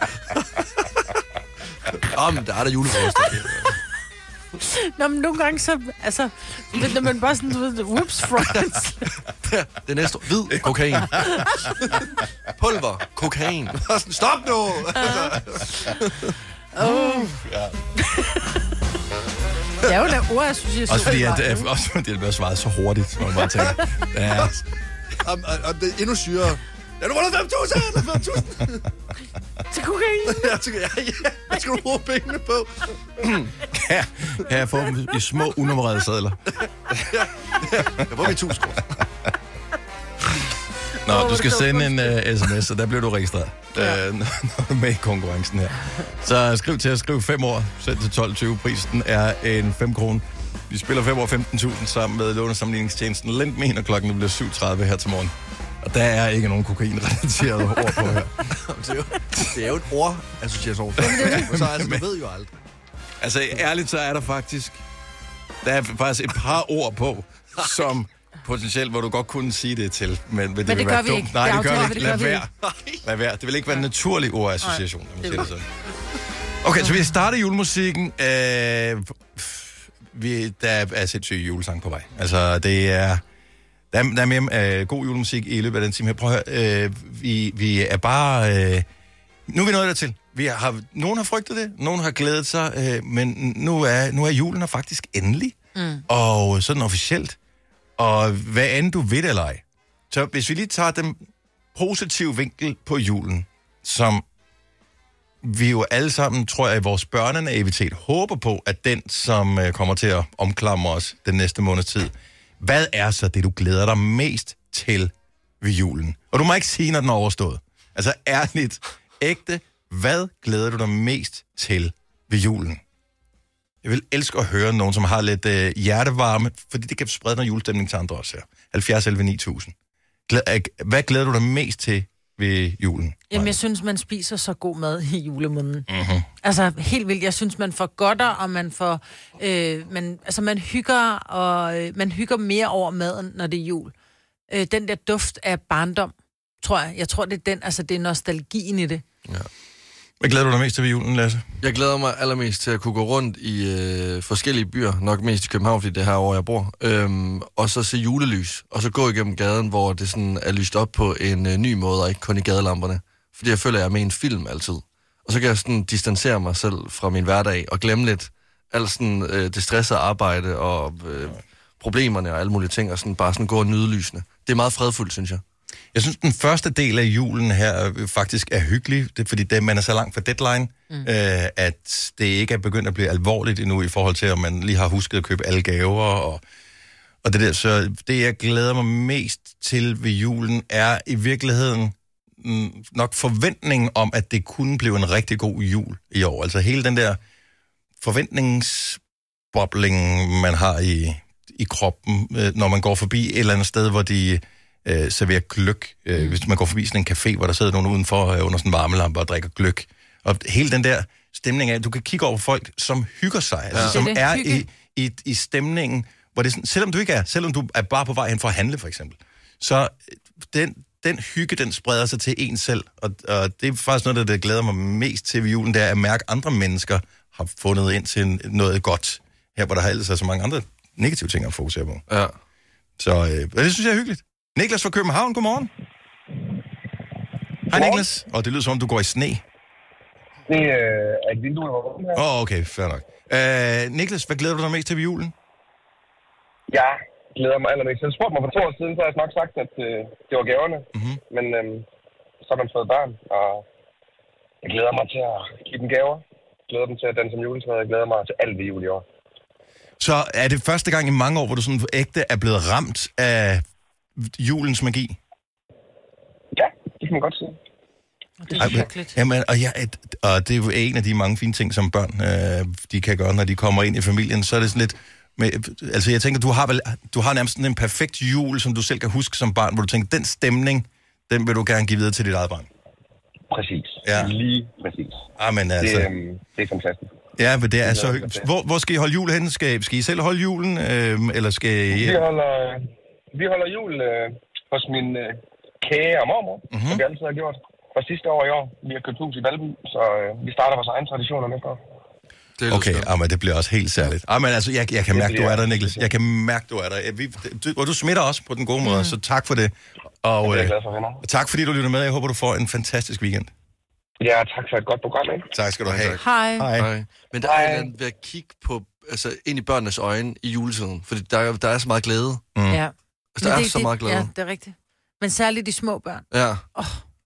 Åh, men der er der julefrokost. Nå, men nogle gange så, altså, når man bare sådan, du ved, whoops, friends. Det næste, hvid kokain. Pulver, kokain. Stop nu! Åh. Det er jo der ordassociation. Også fordi, at, at, også fordi det bliver svaret så hurtigt, så man bare tænker, ja. Og, og, og det er endnu syrere. Er du rundt fem tusind? fem tusind? Til kokain? Ja, til, ja, ja. Hvad skal du bruge pengene på? Her, her får dem i små, unummerede sedler. Ja, ja. Jeg får mit tusind kroner. Nå, du skal sende en uh, sms, og der bliver du registreret, ja. uh, når du er med i konkurrencen her. Så skriv til at skrive fem år, send til tolv tyve. Prisen er en fem kroner. Vi spiller fem år femten tusind sammen med lånesamligningstjenesten Lendme, og klokken bliver syv tredive her til morgen. Og der er ikke nogen kokain-relaterede ord på her. det, er jo, det er jo et ord-association. Så altså, man ved jo aldrig. Altså, ærligt, så er der faktisk... Der er faktisk et par ord på, som potentielt, hvor du godt kunne sige det til. Men, men det, men det gør vi dumt. ikke. Nej, det, det gør vi ikke. ikke. Lad være. Lad være. Det vil ikke være en naturlig ordassociation, når man siger det sådan. Okay, så vi starter julemusikken. Øh, vi, der er sindssygt julesang på vej. Altså, det er... Der er, der er mere øh, god julemusik i løbet af den time her. Prøv at høre, øh, vi, vi er bare... Øh, nu er vi nået dertil. Vi har, nogen har frygtet det, nogen har glædet sig, øh, men nu er, nu er julen er faktisk endelig. Mm. Og sådan officielt. Og hvad end du ved eller ej. Så hvis vi lige tager den positive vinkel på julen, som vi jo alle sammen, tror jeg, i vores børnenaivitet håber på, at den, som øh, kommer til at omklamre os den næste måneds tid. Hvad er så det, du glæder dig mest til ved julen? Og du må ikke sige, når den er overstået. Altså ærligt, ægte, hvad glæder du dig mest til ved julen? Jeg vil elske at høre nogen, som har lidt øh, hjertevarme, fordi det kan sprede noget julestemning til andre også her. halvfjerds elleve ni tusind. Hvad glæder du dig mest til ved julen? Jamen, jeg synes, man spiser så god mad i julemåneden. Mm-hmm. Altså, helt vildt. Jeg synes, man får godter, og man får... Øh, man, altså, man hygger, og øh, man hygger mere over maden, når det er jul. Øh, den der duft af barndom, tror jeg. Jeg tror, det er den, altså, det er nostalgien i det. Ja. Hvad glæder du dig mest til ved julen, Lasse? Jeg glæder mig allermest til at kunne gå rundt i øh, forskellige byer, nok mest i København, fordi det er her, hvor jeg bor, øhm, og så se julelys, og så gå igennem gaden, hvor det sådan er lyst op på en øh, ny måde, og ikke kun i gadelamperne. Fordi jeg føler, at jeg er med i en film altid. Og så kan jeg sådan distancere mig selv fra min hverdag, og glemme lidt alt sådan, øh, det stressede arbejde, og øh, problemerne og alle mulige ting, og sådan bare sådan gå og nyde lysene. Det er meget fredfuldt, synes jeg. Jeg synes, den første del af julen her faktisk er hyggelig, det er, fordi det, man er så langt fra deadline, mm. øh, at det ikke er begyndt at blive alvorligt endnu i forhold til, om man lige har husket at købe alle gaver og, og det der. Så det, jeg glæder mig mest til ved julen, er i virkeligheden mm, nok forventningen om, at det kunne blive en rigtig god jul i år. Altså hele den der forventningsbobling, man har i, i kroppen, øh, når man går forbi et eller andet sted, hvor de... Øh, serverer gløk. Øh, mm. Hvis man går forbi sådan en café, hvor der sidder nogen udenfor øh, under sådan en varmelampe og drikker gløk. Og hele den der stemning af, at du kan kigge over på folk, som hygger sig, ja. altså, som det det. er i, i, i stemningen, hvor det sådan, selvom du ikke er, selvom du er bare på vej hen for at handle, for eksempel, så den, den hygge, den spreder sig til en selv, og, og det er faktisk noget, der, der glæder mig mest til ved julen, det er at mærke, at andre mennesker har fundet ind til noget godt, her hvor der har ellers er så mange andre negative ting at fokusere på. Ja. Så øh, det synes jeg er hyggeligt. Niklas fra København, godmorgen. Hej Niklas. Og det lyder som om, du går i sne. Det øh, er et vindue, der var åbent her. Åh, oh, okay, fair nok. Uh, Niklas, hvad glæder du dig mest til ved julen? Jeg glæder mig allermest. Jeg spurgte mig for to år siden, så har jeg nok sagt, at øh, det var gaverne. Mm-hmm. Men øh, så har man fået børn, og jeg glæder mig til at give dem gaver. Jeg glæder dem til at danse som juletræ. Jeg glæder mig til alt ved jul i år. Så er det første gang i mange år, hvor du sådan ægte er blevet ramt af julens magi? Ja, det kan man godt sige. Det er hyggeligt. Jamen, og, ja, et, og det er jo en af de mange fine ting, som børn øh, de kan gøre, når de kommer ind i familien. Så er det sådan lidt... Med, altså, jeg tænker, du har, vel, du har nærmest sådan en perfekt jul, som du selv kan huske som barn, hvor du tænker, den stemning, den vil du gerne give videre til dit eget barn. Præcis. Ja. Lige præcis. Amen, altså. Det, øhm, det er fantastisk. Ja, men det er så hyggeligt. Hvor, hvor skal I holde jul hen? Skal, skal I selv holde julen, øh, eller skal I... Vi holder, vi holder jul øh, hos min øh, kære og mormor, mm-hmm. som vi altid har gjort. For sidste år i år, vi har købt hus i Valby, så øh, vi starter vores egen traditioner næste år. Det okay, men det bliver også helt særligt. Ah, men altså, jeg, jeg kan mærke, bliver... du er der, Niklas. Jeg kan mærke, du er der. Vi, du, og du smitter også på den gode måde, mm. så tak for det. Og, jeg er glad for, venner. Tak fordi du lytter med. Jeg håber, du får en fantastisk weekend. Ja, tak for et godt program, ikke? Tak skal du have. Hej. Hej. Hej. Men der er en ved at kigge på, altså, ind i børnenes øjne i juletiden, fordi der, der er så meget glæde. Mm. Ja. Altså, der det, er så det, meget glæde. Ja, det er rigtigt. Men særligt de små børn. Ja. Oh.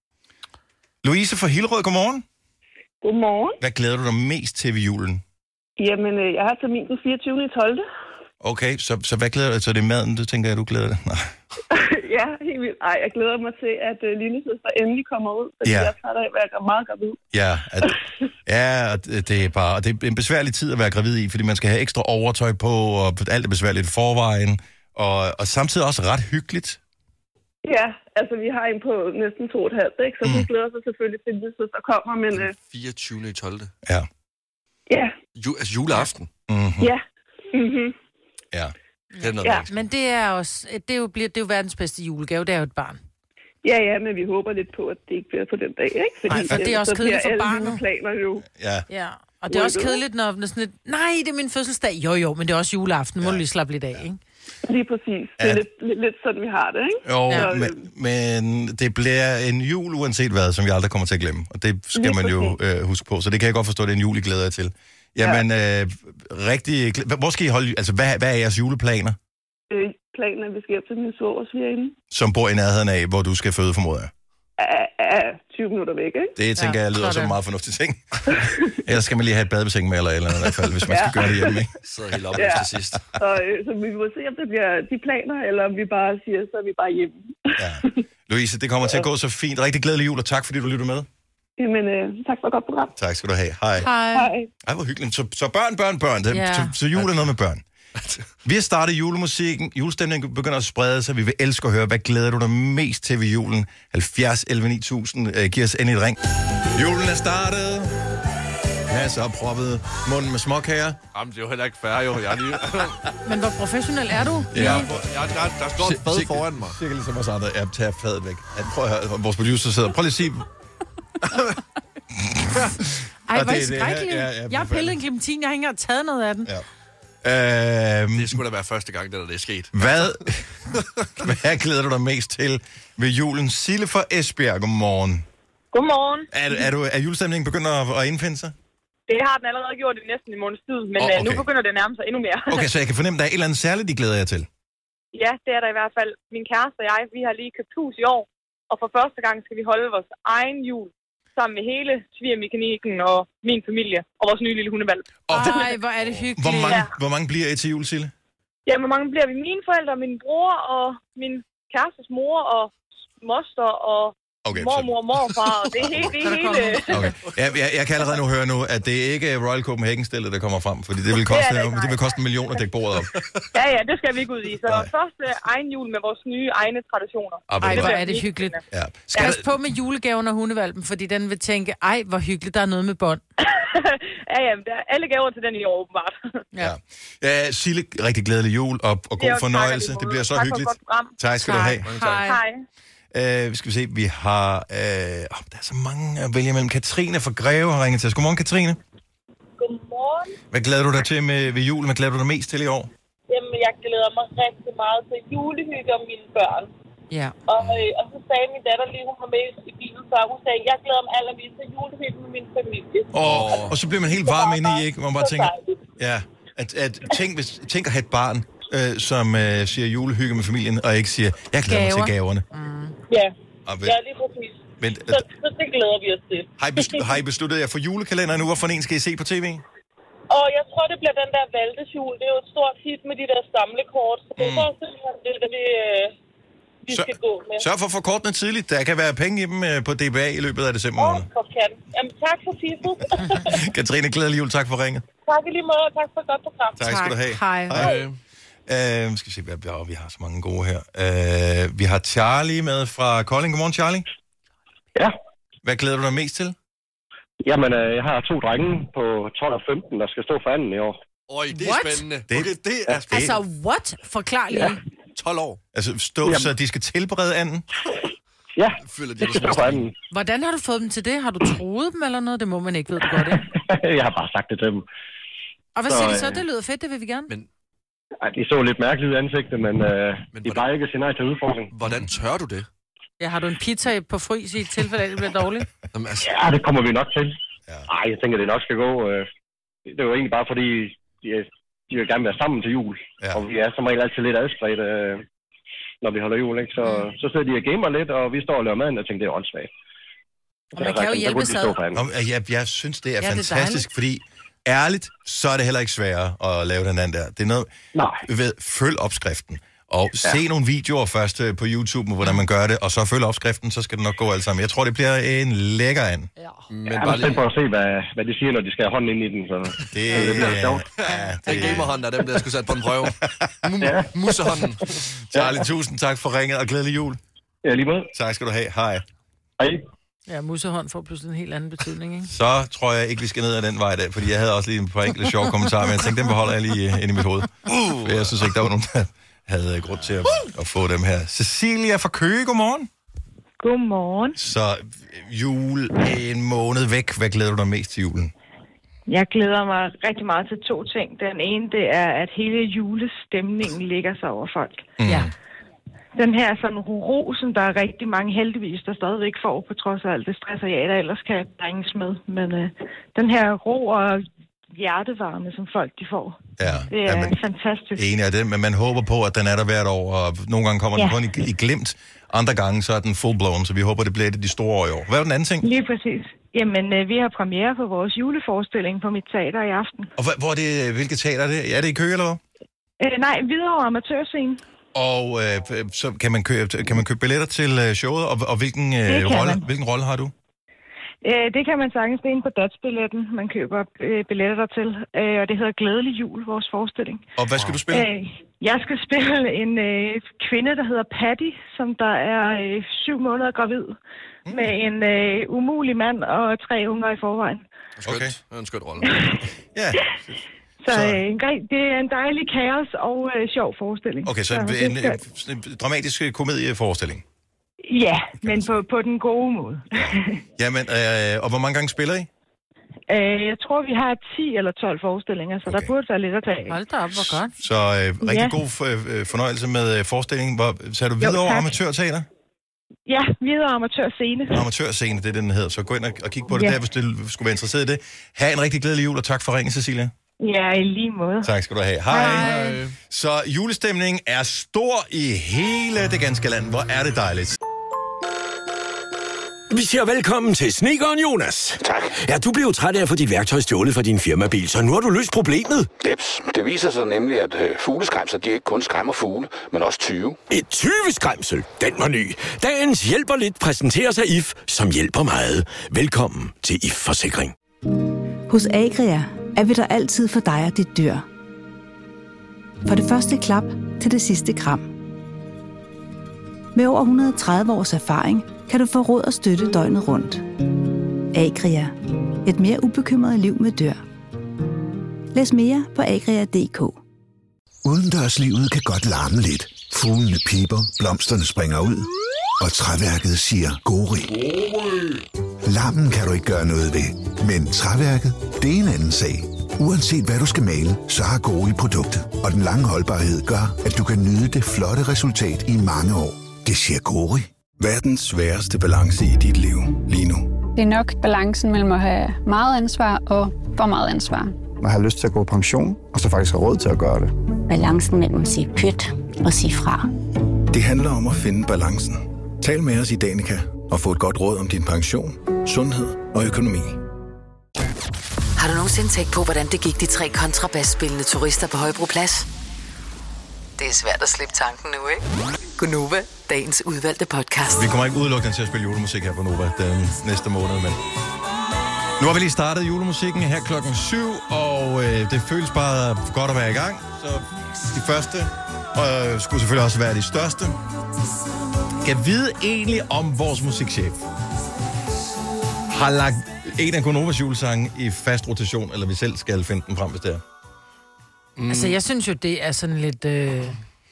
Louise fra Hillerød, godmorgen. Godmorgen. Hvad glæder du dig mest til ved julen? Jamen, jeg har termin den fireogtyvende tolvte Okay, så, så hvad glæder du dig til? Det er maden, du tænker, at du glæder dig? Nej. Ja, helt vildt. Ej, jeg glæder mig til, at uh, lillesøster endelig kommer ud, fordi ja. jeg tager af at være meget gravid. Ja, at, ja det er bare det er en besværlig tid at være gravid i, fordi man skal have ekstra overtøj på, og alt er besværligt i forvejen, og, og samtidig også ret hyggeligt. Ja, altså vi har en på næsten to og et halvt, ikke? Så mm. vi glæder sig selvfølgelig til, at lillesøster kommer, men... Uh... fireogtyvende tolvte Ja. Ja. Ju- altså juleaften? Mm-hmm. Ja. Mm-hmm. Ja. Det er noget, ja, men det er også, det er jo, bliver, det er jo verdens bedste julegave, det er jo et barn. Ja, ja, men vi håber lidt på, at det ikke bliver på den dag, ikke? Fordi Nej, for det er også kedeligt for barnet. Planer jo. Ja. Ja, og det er også kedeligt, når det er sådan lidt, nej, det er min fødselsdag. Jo, jo, men det er også juleaften, ja. Må du lige slappe lidt af, ikke? Lige præcis. Det er ja. lidt, lidt, lidt sådan, vi har det, ikke? Jo, ja. men, men det bliver en jul uanset hvad, som vi aldrig kommer til at glemme. Og det skal lige man jo øh, huske på. Så det kan jeg godt forstå, at det er en jul, I glæder jer til. Jamen, ja. øh, rigtig... Hvor skal I holde... Altså, hvad, hvad er jeres juleplaner? Øh, planen er, at vi skal hjem til min svogers svigerinde. Som bor i nærheden af, hvor du skal føde, formoder jeg? Ja, tyve minutter væk, ikke? Det tænker ja, jeg lyder som en meget fornuftig ting. Ellers skal man lige have et badebassin med, eller et eller andet i hvert fald, hvis man ja. skal gøre det hjemme, ikke? Så helt op ja. til sidst. Så, øh, så vi må se, om det bliver de planer, eller om vi bare siger, så er vi bare hjemme. Ja. Louise, det kommer til at gå så fint. Rigtig glædelig jul, og tak fordi du lytter med. Jamen, øh, tak for et godt program. Tak skal du have. Hej. Hej. Ej, hvor hyggeligt. Så, så børn, børn, børn. Det, yeah. så, så jul er noget med børn. Vi har startet julemusikken. Julestemningen begynder at sprede sig. Vi vil elske at høre, hvad glæder du dig mest til ved julen? halvfjerds elleve ni tusind. Uh, giv os endelig et ring. Julen er startet. Pas op, proppet munden med småkager. Jamen, det er jo heller ikke fair, jo. Jeg er lige... Men hvor professionel er du? Ja. Jeg, jeg, der, der står et fad foran mig. Sikkert ligesom os andre. Jeg tager fadet væk. Jeg prøv at høre, vores producer sidder. Prøv lige at sige... Ej, hvor er I skrækkelige. Ja, ja, jeg har pillet en clementin, jeg har ikke engang taget noget af den. Ja. Øhm, det skulle da være første gang, det der det er sket. Hvad, hvad glæder du dig mest til ved julen? Sille fra Esbjerg, godmorgen. Godmorgen. Er, er, du, er julestemningen begyndt at, at indfinde sig? Det har den allerede gjort i næsten en måneds tid, men oh, okay. nu begynder det at nærme sig endnu mere. Okay, så jeg kan fornemme, at der er et eller andet særligt, de glæder jer til? Ja, det er der i hvert fald. Min kæreste og jeg, vi har lige købt hus i år, og for første gang skal vi holde vores egen jul sammen med hele svigermekanikken og min familie og vores nye lille hundevalg. Ej, hvor er det hyggeligt. Hvor mange, ja. hvor mange bliver I til jul, Sille? Ja, hvor mange bliver vi? Mine forældre, min bror og min kærestes mor og moster og okay, mormor og morfar, og det er helt det hele. Okay. Ja, jeg, jeg kan allerede nu høre nu, at det ikke er Royal Copenhagen-stillet, der kommer frem, fordi det vil koste, det, det, det vil koste en million at dække bordet op. Ja, ja, det skal vi ikke ud i. Så nej. Første egen jul med vores nye egne traditioner. Ej, hvor er det hyggeligt. Ja. Skal Pas på med julegaven og hundevalpen, fordi den vil tænke, ej, hvor hyggeligt, der er noget med bånd. Ja, ja, der er alle gaver til den i år, åbenbart. Ja. Ja, Sille, rigtig glædelig jul og, og god fornøjelse. Det bliver så tak hyggeligt. Tak skal tak. du have. Hej. Hej. Uh, skal vi se, vi har... Uh, oh, der er så mange at vælge imellem. Katrine fra Greve har ringet til os. Godmorgen, Katrine. Godmorgen. Hvad glæder du dig til med, ved jul? Hvad glæder du dig mest til i år? Jamen, jeg glæder mig rigtig meget til julehygge om mine børn. Ja. Og, øh, og så sagde min datter lige, hun var med i bilen før, hun sagde, jeg glæder mig allermest til julehygge med min familie. Oh, og så bliver man helt varm inde i, ikke? Man bare tænker, ja, at, at tænk, hvis, tænk at have et barn, øh, som øh, siger julehygge med familien, og ikke siger, jeg glæder Gaver. mig til gaverne. Mm. Ja, og, ja, lige præcis. Men, så, så det glæder vi os til. Har I, beslut, har I besluttet jer for julekalenderen nu? Hvorfor en skal I se på tv? Og jeg tror, det bliver den der Valdes jul. Det er jo et stort hit med de der samlekort. Så det er mm. simpelthen det, der vi, øh, vi så, skal gå med. Sørg for at få kortene tidligt. Der kan være penge i dem øh, på D B A i løbet af december måned. Åh, kan. Jamen, tak for tipset. Katrine, glædelig jul. Tak for ringet. Tak i lige måde, og tak for et godt program. Tak, tak skal du have. Hej. Hej. Uh, skal vi se, hvad oh, vi har så mange gode her. Uh, vi har Charlie med fra Kolding. Godmorgen, Charlie. Ja. Hvad glæder du dig mest til? Jamen, øh, jeg har to drenge på tolv og femten, der skal stå for anden i år. Øj, det er what? spændende. Det, okay, det er spændende. Altså, what? Forklar lige. Ja. tolv år? Altså stå, Jamen. så de skal tilberede anden? Ja, Føler de det skal stå på anden. Hvordan har du fået dem til det? Har du troet dem eller noget? Det må man ikke, ved du godt, ikke? Jeg har bare sagt det til dem. Og hvad Så, siger de så? øh, Det lyder fedt, det vil vi gerne. Men, Ej, de så lidt mærkeligt ud i ansigtet, men, øh, men de plejer ikke at sige nej til udfordringen. Hvordan tør du det? Ja, har du en pizza på frys i et tilfælde, at det bliver dårligt? Jamen, altså... Ja, det kommer vi nok til. Ja. Ej, jeg tænker, det nok skal gå. Øh, det var egentlig bare fordi, de, de vil gerne være sammen til jul. Ja. Og vi er som regel altid lidt adspredte, øh, når vi holder jul, ikke? Så, mm. så sidder de og gamer lidt, og vi står og laver maden, og tænker, det er åndssvagt. Og man kan jo hjælpe sig. Jeg, jeg synes, det er ja, fantastisk, det er fordi ærligt, så er det heller ikke sværere at lave den anden der. Det er noget, Nej. ved, følg opskriften. Og ja. se nogle videoer først på YouTube, hvordan man gør det, og så følg opskriften, så skal det nok gå alt sammen. Jeg tror, det bliver en lækker an. Ja. Men ja, bare lige... på at se, hvad, hvad de siger, når de skal have hånden ind i den. Så... Det, ja, det bliver sjovt. Ja, det er gamerhånden, der dem bliver sgu sat på en prøve. Ja. Musehånden. Charlie, tusind tak for ringet, og glædelig jul. Ja, lige måde. Tak skal du have. Hej. Hej. Ja, musehånd får pludselig en helt anden betydning, ikke? Så tror jeg ikke, vi skal ned ad den vej i dag, fordi jeg havde også lige en par enkelte sjove kommentarer, men jeg tænkte, dem beholder jeg lige inde i mit hoved. Uh. Jeg synes ikke, der var nogen, der havde grund til at, at få dem her. Cecilia fra Køge, godmorgen. Godmorgen. Så jul en måned væk. Hvad glæder du dig mest til julen? Jeg glæder mig rigtig meget til to ting. Den ene, det er, at hele julestemningen ligger sig over folk. Mm. Ja. Den her sådan ro, som der er rigtig mange heldigvis, der stadigvæk får, på trods af alt det stress, og ja, der ellers kan bringes med. Men øh, den her ro og hjertevarme, som folk de får, ja. det er ja, men, fantastisk. Enig af det, men man håber på, at den er der hvert år, og nogle gange kommer ja. den kun i, i glimt, andre gange så er den full-blown, så vi håber, det bliver et af de store år i år. Hvad er den anden ting? Lige præcis. Jamen, øh, vi har premiere på vores juleforestilling på mit teater i aften. Og hvor er det, hvilket teater er det? Er det i Køge, eller hvad? Øh, nej, videre amatørscene. Og øh, så kan man, købe, kan man købe billetter til øh, showet, og, og hvilken, øh, rolle, hvilken rolle har du? Øh, det kan man sagtens. Det er inde på Datsbilletten, man køber øh, billetter dertil. Øh, og det hedder Glædelig Jul, vores forestilling. Og hvad skal du spille? Øh, jeg skal spille en øh, kvinde, der hedder Patty, som der er øh, syv måneder gravid, mm. med en øh, umulig mand og tre unger i forvejen. Skønt. Okay. Det er en skønt rolle. Ja. Så, så øh, det er en dejlig kaos og øh, sjov forestilling. Okay, så, så en, en, en dramatisk komedieforestilling? Ja, men på, på den gode måde. Jamen, øh, og hvor mange gange spiller I? Øh, jeg tror, vi har ti eller tolv forestillinger, så okay. der burde være lidt at tage. Hold da op, hvor godt. Så øh, rigtig ja. god for, fornøjelse med øh, forestillingen. Hvor, så er du videre over amatørteater? Ja, videre amatørscene. Amatørscene, det er den hedder. Så gå ind og, og kig på det ja. der, hvis du skulle være interesseret i det. Ha' en rigtig glædelig jul, og tak for ringen, Cecilia. Ja, i lige måde. Tak skal du have. Hej. Hej. Så julestemningen er stor i hele det ganske land. Hvor er det dejligt. Vi siger velkommen til Snedkeren Jonas. Tak. Ja, du blev træt af at få dit værktøj stjålet fra din firmabil, så nu har du løst problemet. Jeps. Det viser sig nemlig, at øh, fugleskræmser, de ikke kun skræmmer fugle, men også tyve. Et tyveskræmsel? Den var ny. Dagens hjælper lidt præsenterer sig I F, som hjælper meget. Velkommen til I F Forsikring. Hos Agria er vi der altid for dig og dit dyr. For det første klap til det sidste kram. Med over et hundrede og tredive års erfaring kan du få råd og støtte døgnet rundt. Agria. Et mere ubekymret liv med dyr. Læs mere på agria punktum d k. Udendørslivet kan godt larme lidt. Fuglene piper, blomsterne springer ud, og træværket siger gori. Larmen kan du ikke gøre noget ved, men træværket, det er en anden sag. Uanset hvad du skal male, så har Gori produktet, og den lange holdbarhed gør, at du kan nyde det flotte resultat i mange år. Det siger Gori. Verdens sværeste balance i dit liv lige nu. Det er nok balancen mellem at have meget ansvar og for meget ansvar. Man har lyst til at gå på pension, og så faktisk har råd til at gøre det. Balancen mellem at sige pyt og sige fra. Det handler om at finde balancen. Tal med os i Danica og få et godt råd om din pension, sundhed og økonomi. Har du nogensinde tænkt på, hvordan det gik de tre kontrabasspillende turister på Højbroplads? Det er svært at slippe tanken nu, ikke? Gunova, dagens udvalgte podcast. Vi kommer ikke udelukkende til at spille julemusik her på Nova den næste måned, men nu har vi lige startet julemusikken her klokken syv, og øh, det føles bare godt at være i gang. Så de første øh, skulle selvfølgelig også være de største. Kan vide egentlig om vores musikchef har lagt en af Gunovas julesange i fast rotation, eller vi selv skal finde den frem, hvis det er. Mm. Altså, jeg synes jo, det er sådan lidt... Øh...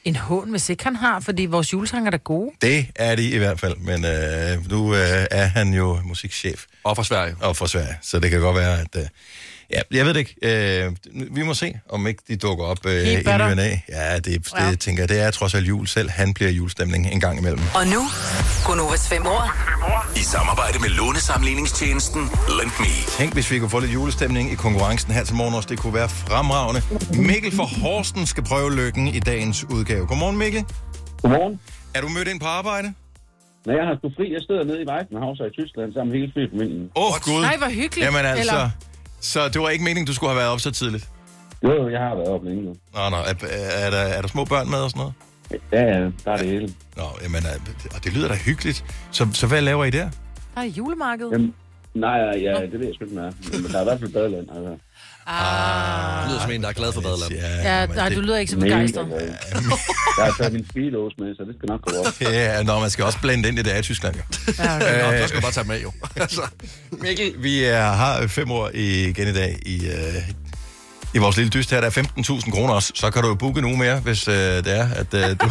En hån, hvis ikke han har, fordi vores julesanger er da gode. Det er de i hvert fald, men øh, nu øh, er han jo musikchef. Og fra Sverige. Og fra Sverige, så det kan godt være, at... Øh, ja, jeg ved det ikke. Øh, vi må se, om ikke de dukker op øh, i ny og næ. Ja, det, det ja. tænker jeg, det er trods alt jul. Selv han bliver julestemning en gang imellem. Og nu, Gonovas fem år. I samarbejde med lånesamligningstjenesten Lend Me. Tænk, hvis vi kunne få lidt julestemning i konkurrencen her til morgen også. Det kunne være fremragende. Mikkel fra Horsten skal prøve lykken i dagens udgave. Godmorgen, Mikkel. Godmorgen. Er du mødt ind på arbejde? Nej, jeg har sgu fri. Jeg sidder nede i Weizenhaus i Tyskland sammen med hele familien. Åh, oh, Gud. Nej, hvor hyggeligt. Jamen altså, Eller... så det var ikke meningen, du skulle have været op så tidligt? Jo, jeg har været op længe nu. Nå, nå. Er, er, der, er der små børn med og sådan noget? Ja, ja, der er det hele. Nå, jamen, og det lyder da hyggeligt. Så, så hvad laver I der? Der er julemarked. Jamen, nej, ja, det ved jeg sgu ikke mere. Men der er i hvert fald badeland, altså. Ah, det lyder som en, der er glad for badeland. Ja, ja nej, du lyder ikke så begejstret. Jeg har taget min speedos med, så det skal nok gå op. Ja, nå, man skal også blende ind i det af Tyskland, jo. Ja, okay. Nå, så skal du bare tage med, jo. Altså, Mikkel, vi er, har fem år igen i dag i, uh, i vores lille dyst her. Der er femten tusind kroner også. Så kan du jo booke en uge mere, hvis uh, det er, at uh, du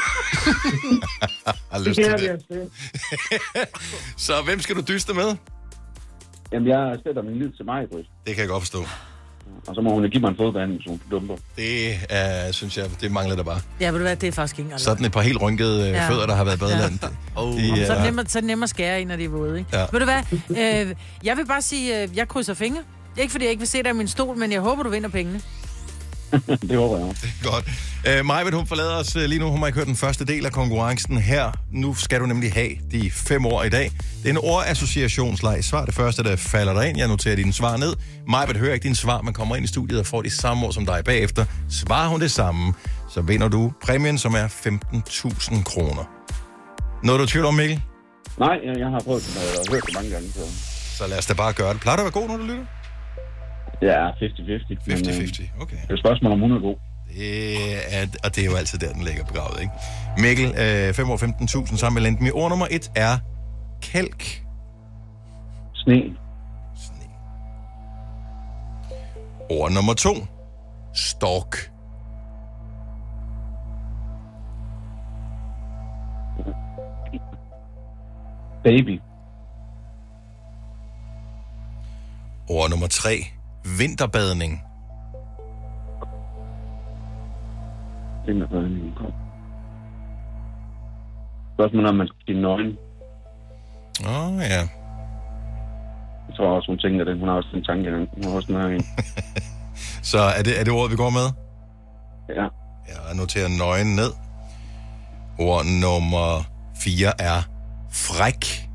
har lyst til det. Så hvem skal du dyste med? Jamen, jeg sætter min lid til mig, Britt. Det kan jeg godt forstå. Og så må hun give mig en fodbehandling, så hun dumper. Det er, synes jeg, det mangler der bare. Ja, ved du hvad, det er faktisk ikke engang. Sådan et par helt rynkede ja. fødder, der har været badeland. Ja. Oh. De, så, er det nemmere, så er det nemmere at skære ind, når de er våde, ikke? Ja. Ved du hvad, øh, jeg vil bare sige, øh, jeg krydser fingre. Ikke fordi jeg ikke vil se dig i min stol, men jeg håber, du vinder pengene. Det håber jeg. Det er godt. Uh, Majbet, hun forlader os lige nu. Hun har ikke hørt den første del af konkurrencen her. Nu skal du nemlig have de fem ord i dag. Det er en ordassociationsleg. Svar det første, der falder dig ind. Jeg noterer dine svar ned. Majbet hører ikke dine svar, men kommer ind i studiet og får de samme ord som dig bagefter. Svarer hun det samme, så vinder du præmien, som er femten tusind kroner. Noget du tvivl om, Mikkel? Nej, jeg, jeg har prøvet det, og hørt det mange gange. Så. så lad os da bare gøre det. Plejer du at være god, når du lytter? Ja, halvtreds halvtreds. halvtreds halvtreds, okay. Det er et spørgsmål om hun er god. Det er, og det er jo altid der, den ligger begravet, ikke? Mikkel, øh, fem år femten tusind sammen med Lend Me. Ord nummer et er kælk. Sne. Sne. Ord nummer to. Stork. Baby. Ord nummer tre. Vinterbadning. Vinterbadning. Spørgsmålet er, om man skal blive nøgen. Åh, oh, ja. Jeg tror også, hun tænker det. Hun har også en tanke. Hun har også en her. Så er det, er det ordet, vi går med? Ja. Jeg noterer nøgen ned. Ord nummer fire er fræk.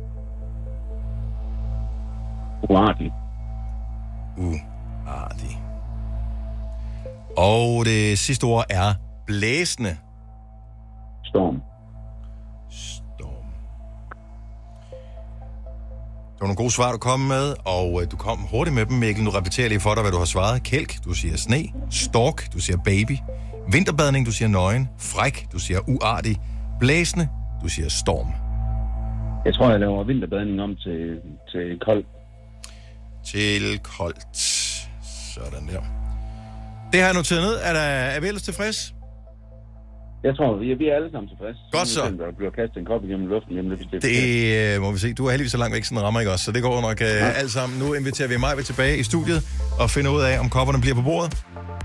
Uartig. Uartig. Og det sidste ord er blæsende. Storm. Storm. Det var nogle gode svar, du kom med, og øh, du kom hurtigt med dem, Mikkel. Nu repeterer jeg lige for dig, hvad du har svaret. Kælk, du siger sne. Stork, du siger baby. Vinterbadning, du siger nøgen. Fræk, du siger uartig. Blæsende, du siger storm. Jeg tror, jeg laver vinterbadning om til, til koldt. Til koldt. Sådan der. Det har jeg noteret ned. Er, der, er vi ellers tilfreds? Jeg tror, vi er, vi er alle sammen tilfreds. Godt så. Der bliver kastet en kop igennem luften. Hjemme, hvis det, det øh, må vi se. Du er heldigvis så langt væk, sådan rammer ikke også, så det går nok øh, ja. alt sammen. Nu inviterer vi mig tilbage i studiet og finder ud af, om kopperne bliver på bordet.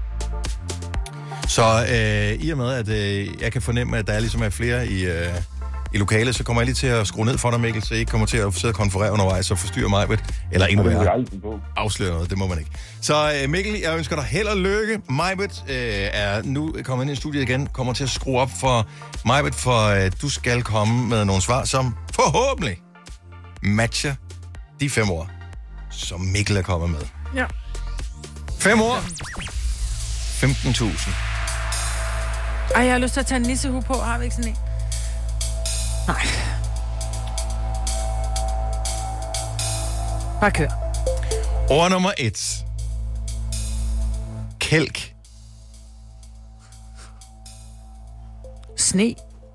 Så øh, i og med, at øh, jeg kan fornemme, at der er ligesom er flere i, øh, i lokalet, så kommer jeg lige til at skrue ned for dig, Mikkel, så I ikke kommer til at sidde og konferere undervejs og forstyrre mig. Eller endnu værre. Afsløre noget, det må man ikke. Så øh, Mikkel, jeg ønsker dig held og lykke. Majbet øh, er nu kommet ind i studiet igen, kommer til at skrue op for Majbet, for øh, du skal komme med nogle svar, som forhåbentlig matcher de fem ord, som Mikkel er kommet med. Ja. Fem ord. femten tusind. Ej, jeg har lyst til at tage en nissehue på. Har vi ikke sådan en? Nej. Bare kør. Ord nummer et. Kælk. Sne.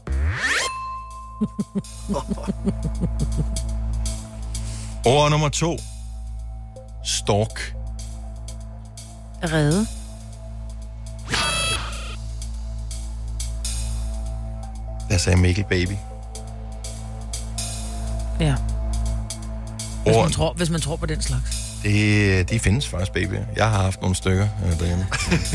Ord nummer to. Stork. Rede. Jeg sagde Mikkel Baby. Ja. Hvis Ord. man, tror, hvis man tror på den slags. Det, de findes faktisk, baby. Jeg har haft nogle stykker øh, derhjemme.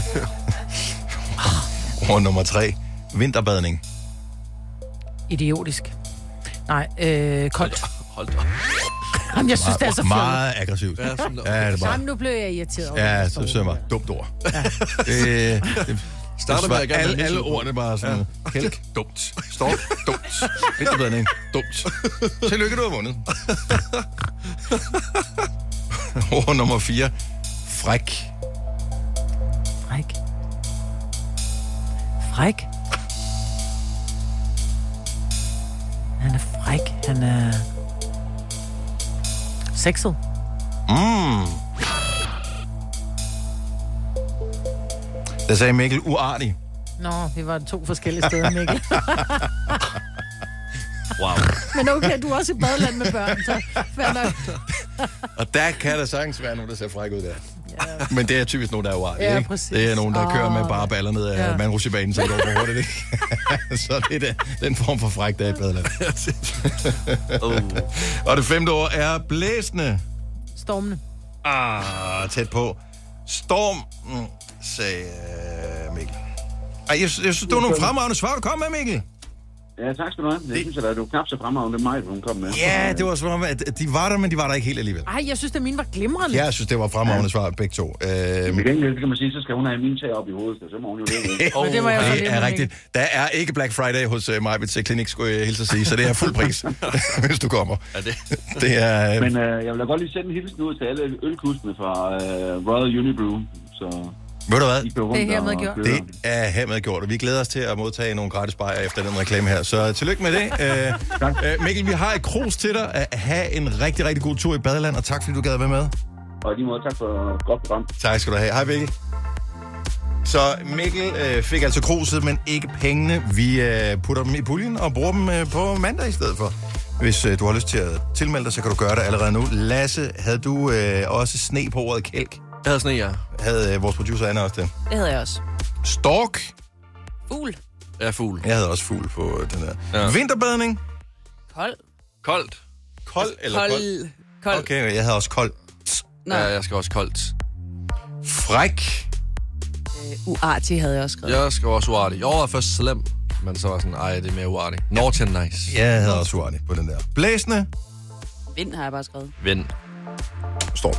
Ord nummer tre. Vinterbadning. Idiotisk. Nej, øh, koldt. Hold da. Jamen, jeg synes, det er så fjollet. Meget aggressivt. Ja, sådan, okay. Ja, det er bare... Jamen, nu blev jeg irriteret over Ja, det. så synes jeg bare, dumt ord. Ja. det, det, Starter med at gerne alle, være alle på. ordene bare sådan, ja. Kælk, dumt. Stork, dumt. Vinterbadning, dumt. Tillykke, du har vundet. Ord nummer fire. Fræk. Fræk. Fræk. Han er fræk. Han er... sexet. Mm. Der sagde Mikkel uartig. Nå, vi var to forskellige steder, Mikkel. Wow. Men okay, du er også i badeland med børn, så fair nok. Og der kan der sagtens være nogen, der ser fræk ud der. Ja. Men det er typisk nogen, der er uartige, Ja, ikke? præcis. Det er nogen, der Åh. kører med bare baller ned af Ja. ja. mandrutsjebanen, så det går for hurtigt, ikke? Så det er det, den form for fræk, der er i badeland. oh. Og det femte ord er blæsende. Stormende. Ah, tæt på. Storm, mm, sagde uh, Mikkel. Ej, jeg, jeg synes, det var nogle fremragende svar, du kom med, Mikkel. Ja, tak skal du have. Jeg synes, at du knap så fremragende det mig, hun kom med. Ja, det var som om, at de var der, men de var der ikke helt alligevel. Ej, jeg synes, at mine var glimrende. Jeg synes, det var fremragende svar, begge to. Øhm, Men det kan man sige, så skal hun have min tag op i hovedet, så må hun jo leve. oh, det var jeg det er rigtigt. Der er ikke Black Friday hos uh, Majbits Klinik, skulle jeg hilse at sige, så det er fuld pris, hvis du kommer. Er det? Det er... Men øh, jeg vil da godt lige sende en hilsen ud til alle ølkuskene fra øh, Royal Unibrew, så... Ved du hvad? Det er hermed gjort. Det er hermed gjort, og vi glæder os til at modtage nogle gratis bajer efter den reklame her. Så tillykke med det. Æ, Mikkel, vi har et krus til dig. At have en rigtig, rigtig god tur i badeland, og tak fordi du gad være med. Og lige måde, tak for et godt program. Tak skal du have. Hej Mikkel. Så Mikkel øh, fik altså kruset, men ikke pengene. Vi øh, putter dem i puljen og bruger dem øh, på mandag i stedet for. Hvis øh, du har lyst til at tilmelde dig, så kan du gøre det allerede nu. Lasse, havde du øh, også sne på ordet kælk? Jeg havde sne, ja. Havde øh, vores producer Anna også det? Det havde jeg også. Stork? Fugl. Ja, fugl. Jeg havde også fugl på øh, den der. Ja. Vinterbadning? Kold. Koldt. Kold eller kold? Kold. Kold. Okay, jeg havde også kold. Nå. Ja, jeg skal også koldt. Fræk? Øh, uartig havde jeg også skrevet. Jeg skal også uartig. Jeg var først slem, men så var sådan, ej, det er mere uartig. Naughty and nice. Ja, jeg havde også uartig på den der. Blæsende? Vind har jeg bare skrevet. Vind. Storm.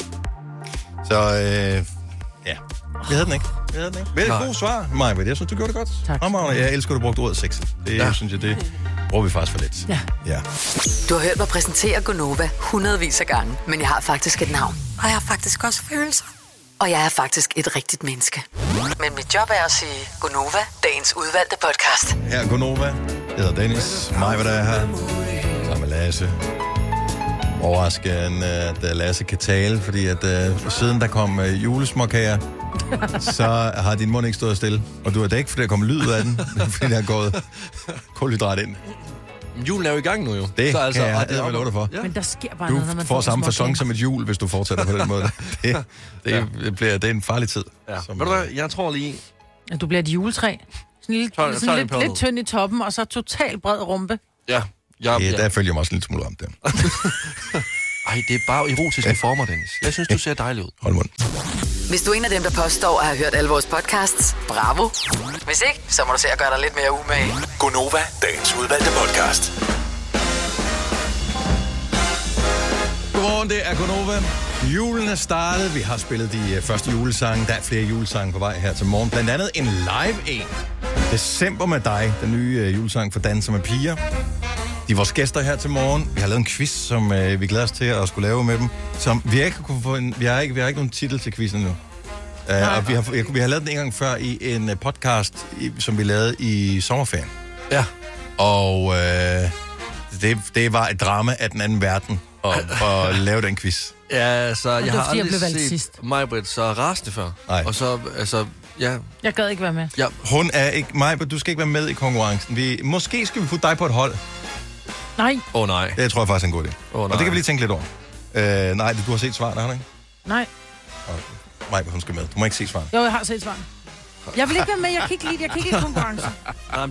Så, øh, ja. Vi havde den ikke. Vi havde den ikke. Vel, god svar, Maja. Jeg synes, du gjorde det godt. Tak. Fremragende. Jeg elsker, at du brugte ordet sexet. Det ja. synes jeg, det bruger vi faktisk for lidt. Ja. Ja. Du har hørt mig præsentere Gonova hundredvis af gange, men jeg har faktisk et navn. Og jeg har faktisk også følelser. Og jeg er faktisk et rigtigt menneske. Men mit job er at sige Gonova, dagens udvalgte podcast. Her er Gonova. Jeg hedder Dennis. Maja, hvad der er her. Sammen med Lasse. Overraskende, at Lasse kan tale, fordi at uh, siden der kom uh, julesmåkager, så har din mund ikke stået stille. Og du har det ikke, fordi der kom lyd ud af den, fordi der er gået kulhydrat ind. Julen er jo i gang nu, jo. Det så altså, kan jeg det eddermame love dig for. Ja. Men der sker bare Du noget, når man får, får samme småkager. fasong som et jul, hvis du fortsætter på den måde. Det, det, Ja. det, bliver, det er en farlig tid. Ja. Som, Ved du hvad, jeg tror lige... At du bliver et juletræ. Sådan, lille, Tøj- sådan tøj- lidt, tøj- lidt tynd i toppen, og så totalt bred rumpe. Ja. Jeg, ja, ja. der følger jeg mig også en lille smule om det. Ej, det er bare erotiske former, Dennis. Jeg synes, du ser dejlig ud. Hold mund. Hvis du er en af dem, der påstår at have hørt alle vores podcasts, bravo. Hvis ikke, så må du se at gøre dig lidt mere umage. Gonova, dagens udvalgte podcast. Godmorgen, det er Gonova. Julen er startet. Vi har spillet de uh, første julesange. Der er flere julesange på vej her til morgen. Blandt andet en live en. December med dig. Den nye uh, julesang for Danser med piger. De er vores gæster her til morgen. Vi har lavet en quiz, som uh, vi glæder os til at skulle lave med dem. Som vi ikke kunne få en, vi har ikke, vi har ikke nogen titel til quizzen nu. Uh, og vi har, jeg, vi har lavet den en gang før i en uh, podcast, i, som vi lavede i sommerferien. Ja. Og uh, det, det var et drama af den anden verden at, at lave den quiz. Ja, så jeg det har var, fordi jeg aldrig blev valgt set sidst. Majbrit så rasende før. Nej. Og så, altså, ja... Jeg gad ikke være med. ja. Hun er ikke... Maja, du skal ikke være med i konkurrencen. Vi, måske skal vi putte dig på et hold. Nej. Åh oh, nej. Det tror jeg faktisk er en god idé. Oh, og det kan vi lige tænke lidt over. Øh, nej, du har set svarene, har du ikke? Nej. Maja, hun skal med. Du må ikke se svarene. Jo, jeg har set svarene. Jeg vil ikke være med. Jeg kan ikke lide det. Jeg kan ikke lide konkurrence. Jamen, det,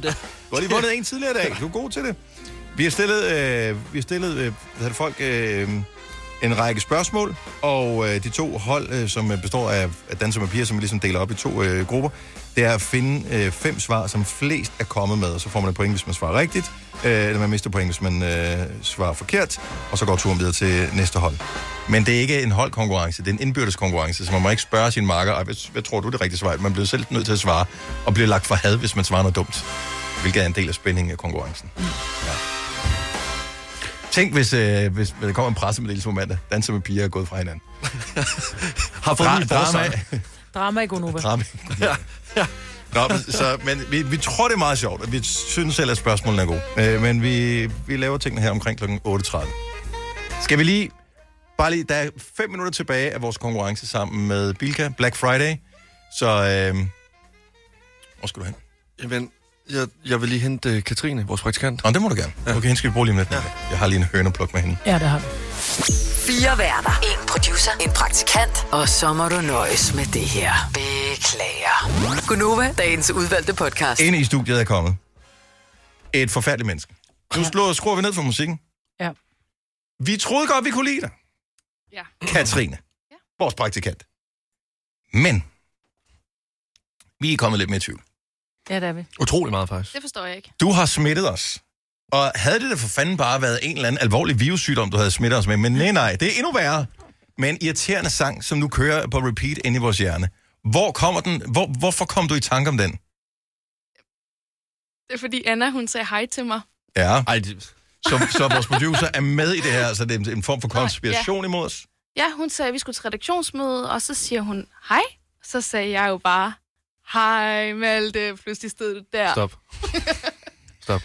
Du har lige vundet en tidligere dag. Du er god til det. Vi har stillet, øh, vi har stillet øh, hvad hedder det, folk øh, en række spørgsmål, og øh, de to hold, øh, som består af, af danser med piger, som vi ligesom deler op i to øh, grupper, det er at finde øh, fem svar, som flest er kommet med, og så får man et point, hvis man svarer rigtigt, øh, eller man mister point, hvis man øh, svarer forkert, og så går turen videre til næste hold. Men det er ikke en holdkonkurrence, det er en indbyrdes konkurrence, så man må ikke spørge sine marker, hvad, hvad tror du det rigtige svar? Man bliver selv nødt til at svare, og bliver lagt for had, hvis man svarer noget dumt, hvilket er en del af spændingen af konkurrencen. Ja. Tænk, hvis, øh, hvis der kommer en pressemeddelelse på mandag. Danser med piger er gået fra hinanden. Har fået Dra- en drama. Drama i Gonova. Drama. Ja. Ja. Nå, men, så, men vi, vi tror, det er meget sjovt, og vi synes selv, at spørgsmålene er gode. Øh, men vi, vi laver tingene her omkring klokken otte tredive. Skal vi lige... Bare lige, der er fem minutter tilbage af vores konkurrence sammen med Bilka, Black Friday. Så, øh, hvor skal du hen? Jamen, jeg, jeg vil lige hente uh, Katrine, vores praktikant. Nå, det må du gerne. Ja. Okay, hende skal vi bruge lige om lidt. Ja. Jeg har lige en hønepluk med hende. Ja, det har du. Fire værter, en producer, en praktikant, og så må du nøjes med det her. Beklager. Gunova, dagens udvalgte podcast. Inde i studiet er kommet et forfærdeligt menneske. Nu slår, skruer vi ned for musikken. Ja. Vi troede godt, vi kunne lide dig. Ja. Katrine, ja. Vores praktikant. Men vi er kommet lidt mere i tvivl. Ja, det er vi. Utrolig meget, faktisk. Det forstår jeg ikke. Du har smittet os. Og havde det da for fanden bare været en eller anden alvorlig virussygdom, du havde smittet os med. Men nej, nej, det er endnu værre. Med en irriterende sang, som nu kører på repeat ind i vores hjerne. Hvor kommer den? Hvor, hvorfor kom du i tanke om den? Det er fordi Anna, hun sagde hej til mig. Ja. Ej, det... så, så vores producer er med i det her, så det er en form for konspiration ja. imod os? Ja, hun sagde, at vi skulle til redaktionsmøde, og så siger hun hej. Så sagde jeg jo bare, hej Malte, pludselig stod det der. Stop. Stop.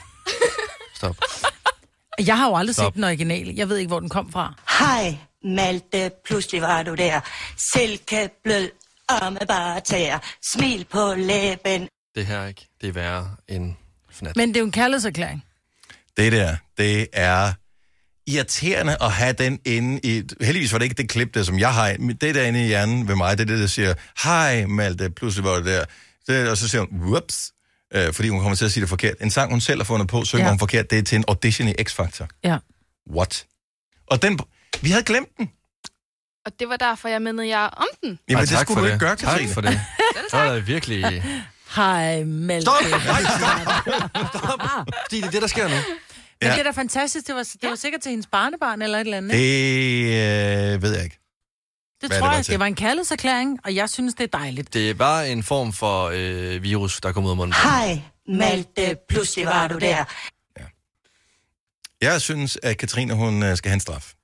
Stop. Jeg har jo aldrig Stop. set den originale. Jeg ved ikke, hvor den kom fra. Hej Malte, pludselig var du der. Silkeblød, arme bare tæer, smil på læben. Det her ikke, det er værre end fnat. Men det er jo en kærlighedserklæring. Det der, det er irriterende at have den inde i... Heldigvis var det ikke det klip, der som jeg har. Det der inde i hjernen ved mig, det er det, der siger, hej Malte, pludselig var det der. Det, og så siger hun, whoops, øh, fordi hun kommer til at sige det forkert. En sang, hun selv har fundet på, synger ja. hun forkert, det er til en audition i X-Factor. Ja. What? Og den... Vi havde glemt den. Og det var derfor, jeg mindede jer om den. Jamen, Ej, det skulle du det. ikke gøre, Katrine. Tak for det. Det var da virkelig... Hej Malte. Stop! Nej, stop! Stop! Fordi det er det, der sker nu. Men ja. Det er da fantastisk. Det var, det var sikkert til hendes barnebarn eller et eller andet. Det øh, ved jeg ikke. Det Hvad tror det jeg. Det var en kærlighedserklæring, og jeg synes, det er dejligt. Det var en form for øh, virus, der kom ud af munden. Hej Malte, pludselig var du der. Ja. Jeg synes, at Katrine, hun øh, skal have en straf.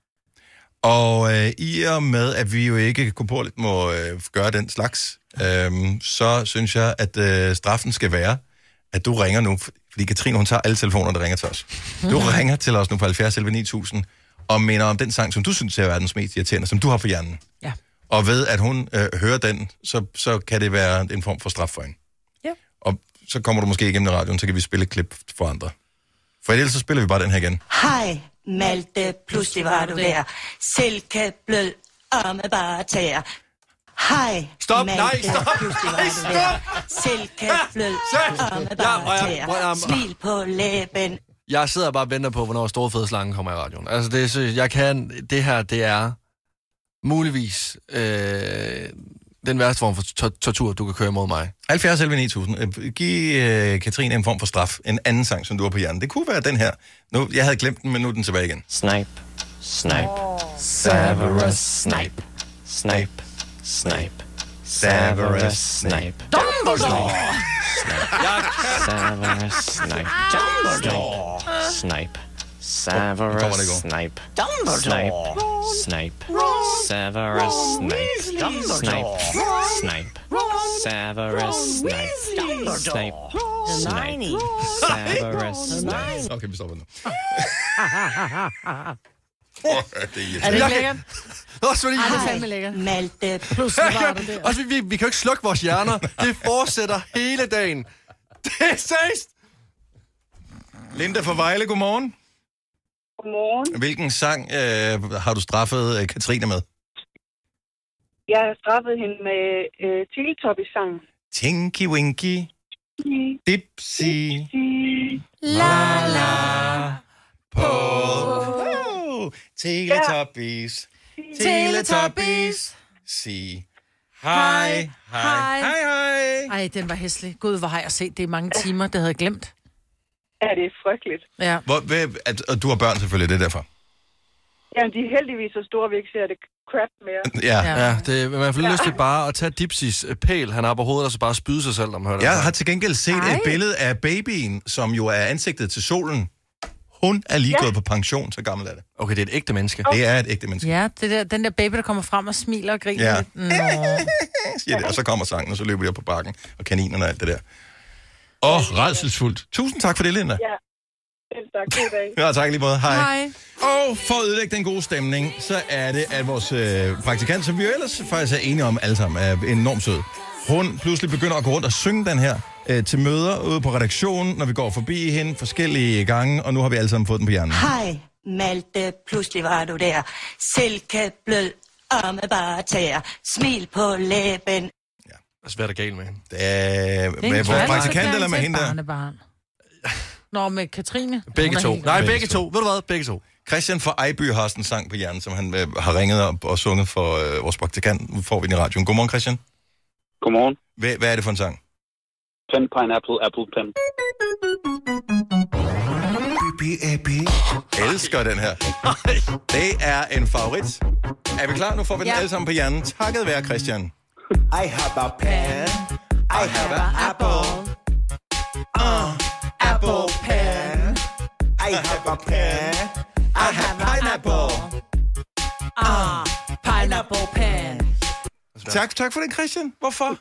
Og øh, i og med, at vi jo ikke korporligt må øh, gøre den slags, øh, så synes jeg, at øh, straffen skal være, at du ringer nu, fordi Katrine, hun tager alle telefoner, der ringer til os. Du ringer til os nu på halvfjerds elleve ni tusind, og minder om den sang, som du synes er verdens mest irriterende, som du har på hjernen. Ja. Og ved, at hun øh, hører den, så, så kan det være en form for straf for hende. Ja. Og så kommer du måske igennem radioen, så kan vi spille et klip for andre. For ellers så spiller vi bare den her igen. Hej Malte, pludselig var du der. Silkeblød, arme bare tæer. Hej Stop, Malte, nej, stop, pludselig var nej, du der. Silkeblød, arme bare tæer. Smil på læben. Jeg sidder bare og venter på, hvornår Storfede Slange kommer i radioen. Altså, det er, så, jeg kan... Det her, det er muligvis øh, den værste form for to- tortur, du kan køre imod mig. halvfjerds elleve ni tusind. Giv øh, Katrine en form for straf. En anden sang, som du har på hjernen. Det kunne være den her. Nu, jeg havde glemt den, men nu er den tilbage igen. Snipe, snipe, Severus Snape, snipe, snipe, Severus Snape, Dumbledore! Severus Snape, Dumbledore, Snape, Severus Snape, Dumbledore, Snape, Severus Snape, Snape, Snape, Severus Snape, Snape, Snape, Severus Snape. Okay, vi stopper nu. Oh, det er, er det ikke lækkert? Også fordi... Ej, det er fandme lækkert. Malte, pludselig var du der. Også, vi, vi kan jo ikke slukke vores hjerner. Det fortsætter hele dagen. Det er seriøst. Linda fra Vejle, godmorgen. Godmorgen. Hvilken sang øh, har du straffet øh, Katrine med? Jeg har straffet hende med øh, Teletubbies-sangen. Tinky Winky. Dipsy. La la. På. Teletubbies. Teletubbies. Sig hej, hej, hej, hej. Ej, den var hæslig. Gud, hvor har jeg set det i mange timer, det havde jeg glemt. Ja, det er frygteligt. Ja. Hvor, hvad, at, og du har børn selvfølgelig, det er derfor. Jamen, de er heldigvis så store, at vi ikke ser det crap mere. Ja, ja det er i hvert fald ja. lyst til bare at tage Dipsys pæl, han har på hovedet, og så bare spyde sig selv, om man hører det. Jeg har til gengæld set Ej. et billede af babyen, som jo er ansigtet til solen. Hun er lige ja. gået på pension, så gammel er det. Okay, det er et ægte menneske. Det er et ægte menneske. Ja, det der, den der baby, der kommer frem og smiler og griner ja. lidt. Nå. Siger det, og så kommer sangen, og så løber de op på bakken, og kaninerne og alt det der. Åh, oh, rædselsfuldt. Tusind tak for det, Linda. Ja, tak. God dag. Ja, tak lige måde. Hej. Hej. Og for at ødelægge den gode stemning, så er det, at vores øh, praktikant, som vi jo ellers faktisk er enige om alle sammen, er enormt sød. Hun pludselig begynder at gå rundt og synge den her øh, til møder ude på redaktionen, når vi går forbi hende forskellige gange, og nu har vi alle sammen fået den på hjernen. Hej, Malte, pludselig var du der. Silkeblød og med bare tæer. Smil på læben. Hvad svært er galt med hende? Det er med vores praktikant eller med hende der? Nå, med Katrine. Begge to. Nej, begge to. Ved du hvad? Begge to. Christian fra Ejby har sådan en sang på hjernen, som han øh, har ringet op og sunget for øh, vores praktikant. Nu får vi den i radioen. Godmorgen, Christian. Godmorgen. Hvad, hvad er det for en sang? Pen, pineapple, apple, pen. Jeg elsker den her. Det er en favorit. Er vi klar? Nu får vi den ja. alle sammen på hjernen. Takket være, Christian. I have a pen. I have an apple. Uh, apple pen. I have a pen. I have pineapple. Ah, pineapple pen. Tak, tak for den, Christian. Hvorfor?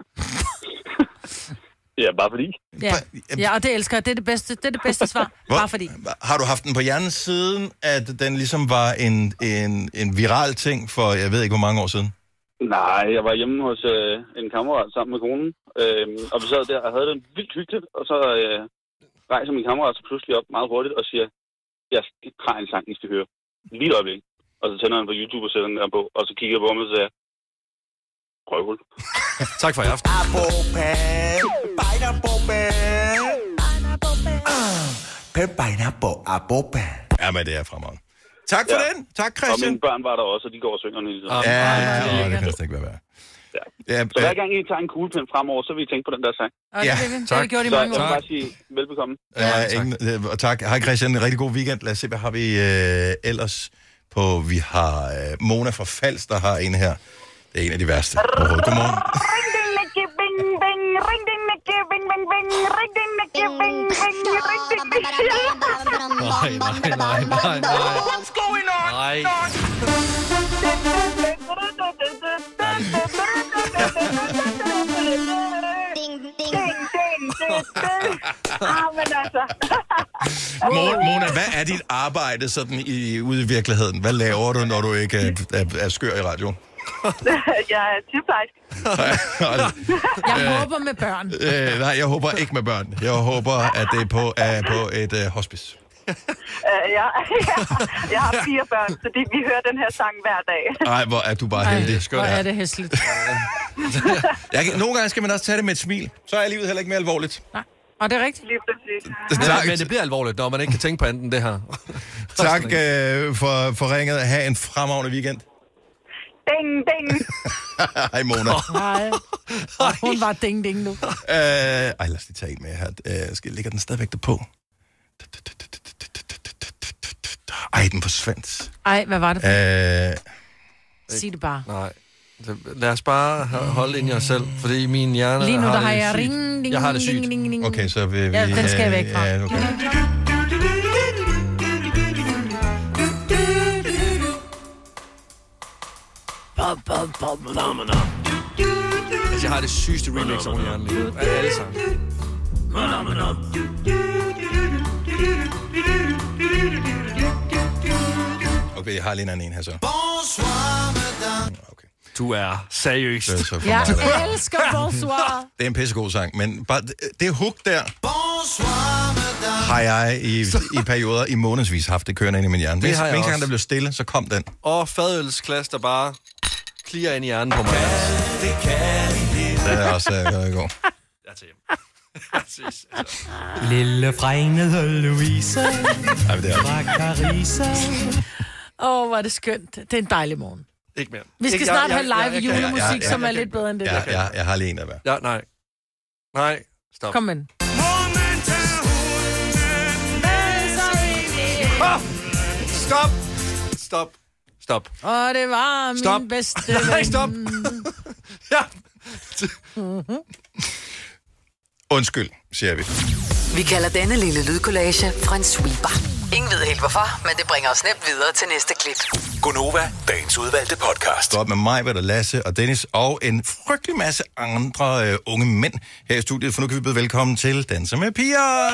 Ja, bare fordi. Ja, ja, og det elsker jeg. Det er det bedste, det er det bedste svar. Hvor? Bare fordi. Har du haft den på hjernen siden, at den ligesom var en, en, en viral ting for, jeg ved ikke, hvor mange år siden? Nej, jeg var hjemme hos øh, en kammerat sammen med konen, øh, og vi sad der og havde det vildt hyggeligt, og så øh, rejser min kammerat så pludselig op meget hurtigt og siger, jeg har en sang, I skal høre. Lige et øjeblik. Og så tænder han på YouTube og sætter den der på, og så kigger jeg på mig og siger, røvhul. Tak for i aften. Apple pen. Pineapple pen. Pineapple pen. Pen, pineapple, apple pen. Ja, men det er fremragende. Tak for ja. den. Tak, Christian. Og mine børn var der også, og de går og synger den. Ja, ja, ja, det kan det ikke være værd. Ja. Ja, så hver gang I tager en kuglepen fremover, så vil I tænke på den der sang. Okay, ja, det har vi gjort i mange år. Så jeg vil bare sige velbekomme. Ja, ja, ingen, og tak. Hej Christian, en rigtig god weekend. Lad os se, hvad har vi øh, ellers på. Vi har øh, Mona fra Fals, der har en her. Det er en af de værste. Godmorgen. Nej, nej, nej, nej, nej. What's going on? Nej. Mona, hvad er dit arbejde sådan i, ude i virkeligheden? Hvad laver du, når du ikke er, er, er skør i radioen? Jeg er sygeplejerske. Jeg håber med børn. Øh, nej, jeg håber ikke med børn. Jeg håber, at det er på, er på et uh, hospice. Uh, jeg, jeg har fire børn, så de, vi hører den her sang hver dag. Nej, hvor er du bare heldig. Ej, hvor er det hæsligt. Jeg, nogle gange skal man også tage det med et smil. Så er livet heller ikke mere alvorligt. Nej, og det er rigtigt. Lige præcis. Men, men det bliver alvorligt, når man ikke kan tænke på andet end det her. Tak øh, for, for ringet. Ha' en fremragende weekend. Ding, ding. Hej, Mona. Nej. Hun var ding, ding nu. Øh, ej, lad os lige tage en med her. Øh, skal ligger den stadigvæk derpå? Ej, den forsvandt. Ej, hvad var det for? Øh, Sig det bare. Nej. Lad os bare holde ind i os selv, fordi min hjerne lige nu, har der det har jeg sygt. ring, ding, jeg har det ding, sygt. ding, ding. Okay, så vil vi... Ja, den skal væk fra. Ja, okay. Altså, jeg har det sygeste remix over hjernen lige nu. Af alle sammen. Okay, jeg har lige en anden en her så. Okay. Du er seriøs. Det er så for Jeg mig, der. elsker bonsoir. Det er en pissegod sang, men bare det, det hook der har jeg i, i perioder i månedsvis haft det kørende ind i min hjerne. Det Hvis har jeg hver gang også. der blev stille, så kom den. Og fadølsklasse, der bare klirer ind i hjernen på mig. Den er også uh, god. Jeg er til hjem. Præcis. Lille fregnede Louise Ej, det er fra Carissa. Åh, oh, hvor er det skønt. Det er en dejlig morgen. Ikke mere. Vi skal Ikke, snart jeg- have live jeg- jeg- jeg- julemusik, ja, ja, som er jeg- lidt bedre end det Ja, der. ja, jeg har lige en af hver. Ja, nej. Nej, stop. Kom ind. Ah! Stop! Stop. Stop. Og det var Stop. min bedste Nej, ven. stop. Ja. Undskyld, siger vi. Vi kalder denne lille lydkollage en sweeper. Ingen ved helt hvorfor, men det bringer os nemt videre til næste klip. Gonova, dagens udvalgte podcast. Stå op med mig, hvad der Lasse og Dennis og en frygtelig masse andre øh, unge mænd her i studiet, for nu kan vi byde velkommen til Danser med Piger.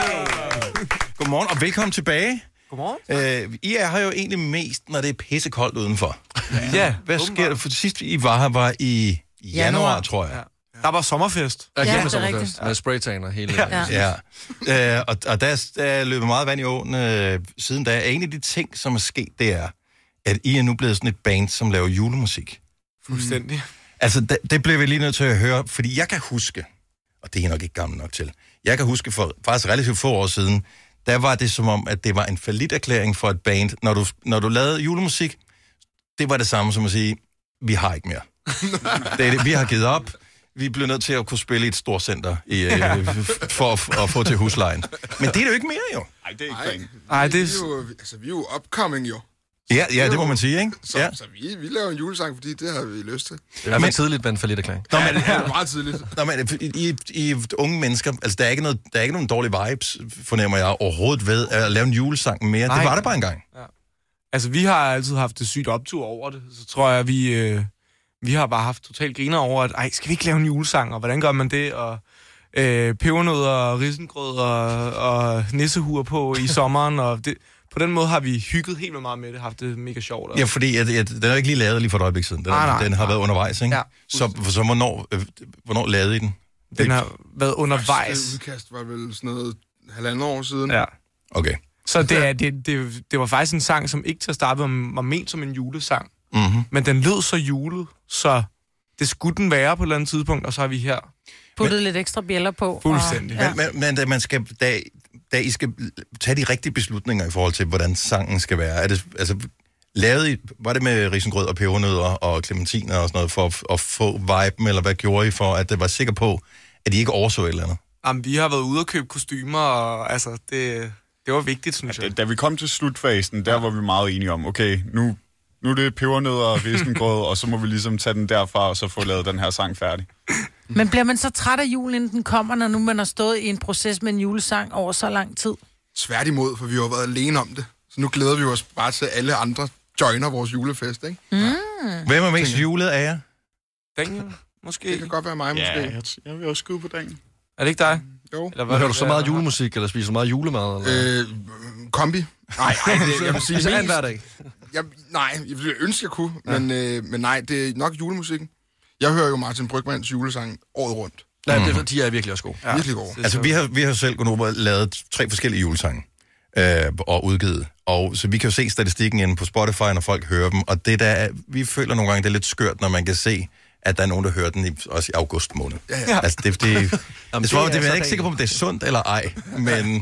Godmorgen og velkommen tilbage. Godmorgen. Øh, I er her jo egentlig mest, når det er pissekoldt udenfor. Ja. Hvad sker der? For sidst I var her var i januar, Januar. tror jeg. Der var sommerfest. Ja, Ja, det med er sommerfest. rigtigt. Med spraytan og hele... Ja. Ja, øh, og, og der er løbet meget vand i åen øh, siden da. En af de ting, som er sket, det er, at I er nu blevet sådan et band, som laver julemusik. Fuldstændig. Altså, det, det blev vi lige nødt til at høre, fordi jeg kan huske, og det er jeg nok ikke gammel nok til, jeg kan huske for faktisk relativt få år siden, der var det som om, at det var en falliterklæring for et band. Når du, når du lavede julemusik, det var det samme som at sige, vi har ikke mere. det er det, vi har givet op. Vi bliver nødt til at kunne spille i et stort center i, øh, for at, at få til huslejen. Men det er det jo ikke mere, jo. Nej, det er ikke penge. Nej, det er... Vi er jo, altså, vi er jo upcoming, jo. Ja, ja, det må man sige, ikke? Så, Ja. så vi, vi laver en julesang, fordi det har vi lyst til. Det er men tidligt, men for lidt erklæring. Nå, men, Det er meget tidligt. Nå, men I, I, I unge mennesker, altså der er ikke, noget, der er ikke nogen dårlige vibes, fornemmer jeg overhovedet ved at lave en julesang mere. Nej. Det var det bare engang. Ja. Altså, vi har altid haft det sygt optur over det. Så tror jeg, vi, øh, vi har bare haft totalt griner over, at ej, skal vi ikke lave en julesang, og hvordan gør man det? Og øh, pebernødder og risengrød og, og nissehuer på i sommeren, og det, på den måde har vi hygget helt vildt meget med det, haft det mega sjovt. Og... Ja, fordi at, at, den er jo ikke lige lavet lige for et øjeblik siden. Den, Nej, nej, den har nej. været undervejs, ikke? Ja, så, så hvornår, øh, hvornår lavede I den? Den har været undervejs. Det udkast var vel sådan noget halvandet år siden. Ja. Okay. Så det, er, det, det, det var faktisk en sang, som ikke til at starte var, var ment som en julesang. Mm-hmm. Men den lød så julet, så det skulle den være på et eller andet tidspunkt, og så er vi her. Puttet lidt ekstra bjælder på. Fuldstændig. Og, ja. Men, men, men da man skal, da, da I skal tage de rigtige beslutninger i forhold til, hvordan sangen skal være, er det, altså, lavede I, var det med risengrød og pebernødder og clementiner og sådan noget, for at, at få viben, eller hvad gjorde I for, at det var sikker på, at I ikke overså et eller andet? Jamen, vi har været ude og købe kostymer, og altså, det, det var vigtigt, synes jeg. Da, da vi kom til slutfasen, der var vi meget enige om, okay, nu, nu er det pebernødder og risengrød, og så må vi ligesom tage den derfra, og så få lavet den her sang færdig. Men bliver man så træt af julen, inden den kommer, når nu man har stået i en proces med en julesang over så lang tid? Svært imod, for vi har jo været alene om det. Så nu glæder vi os bare til, at alle andre joiner vores julefest, ikke? Mm. Hvem er mest julet af jer? Daniel, måske? Det kan godt være mig, måske. Ja, jeg, jeg vil også skyde på dagen. Er det ikke dig? Jo. Eller hvad, hører du så meget julemusik, eller spiser du meget julemad? Eller? Øh, kombi. Nej, nej, det, jeg vil sige Spiser mest... and hver dag? Jeg, nej, jeg ville ønske, jeg kunne, ja. men, øh, men nej, det er nok julemusikken. Jeg hører jo Martin Brygmans julesang året rundt. Nej, mm. det, de er virkelig også gode. Ja. Virkelig gode. Altså, vi har, vi har selv gået over lavet tre forskellige julesange øh, og udgivet. Og så vi kan jo se statistikken inde på Spotify, når folk hører dem. Og det der, er, vi føler nogle gange, det er lidt skørt, når man kan se, at der er nogen, der hører den i, også i august måned. Ja, ja. Altså, det, det, det, Jamen, det, det, det det, er jeg er så ikke sikker på, om det er sundt eller ej, men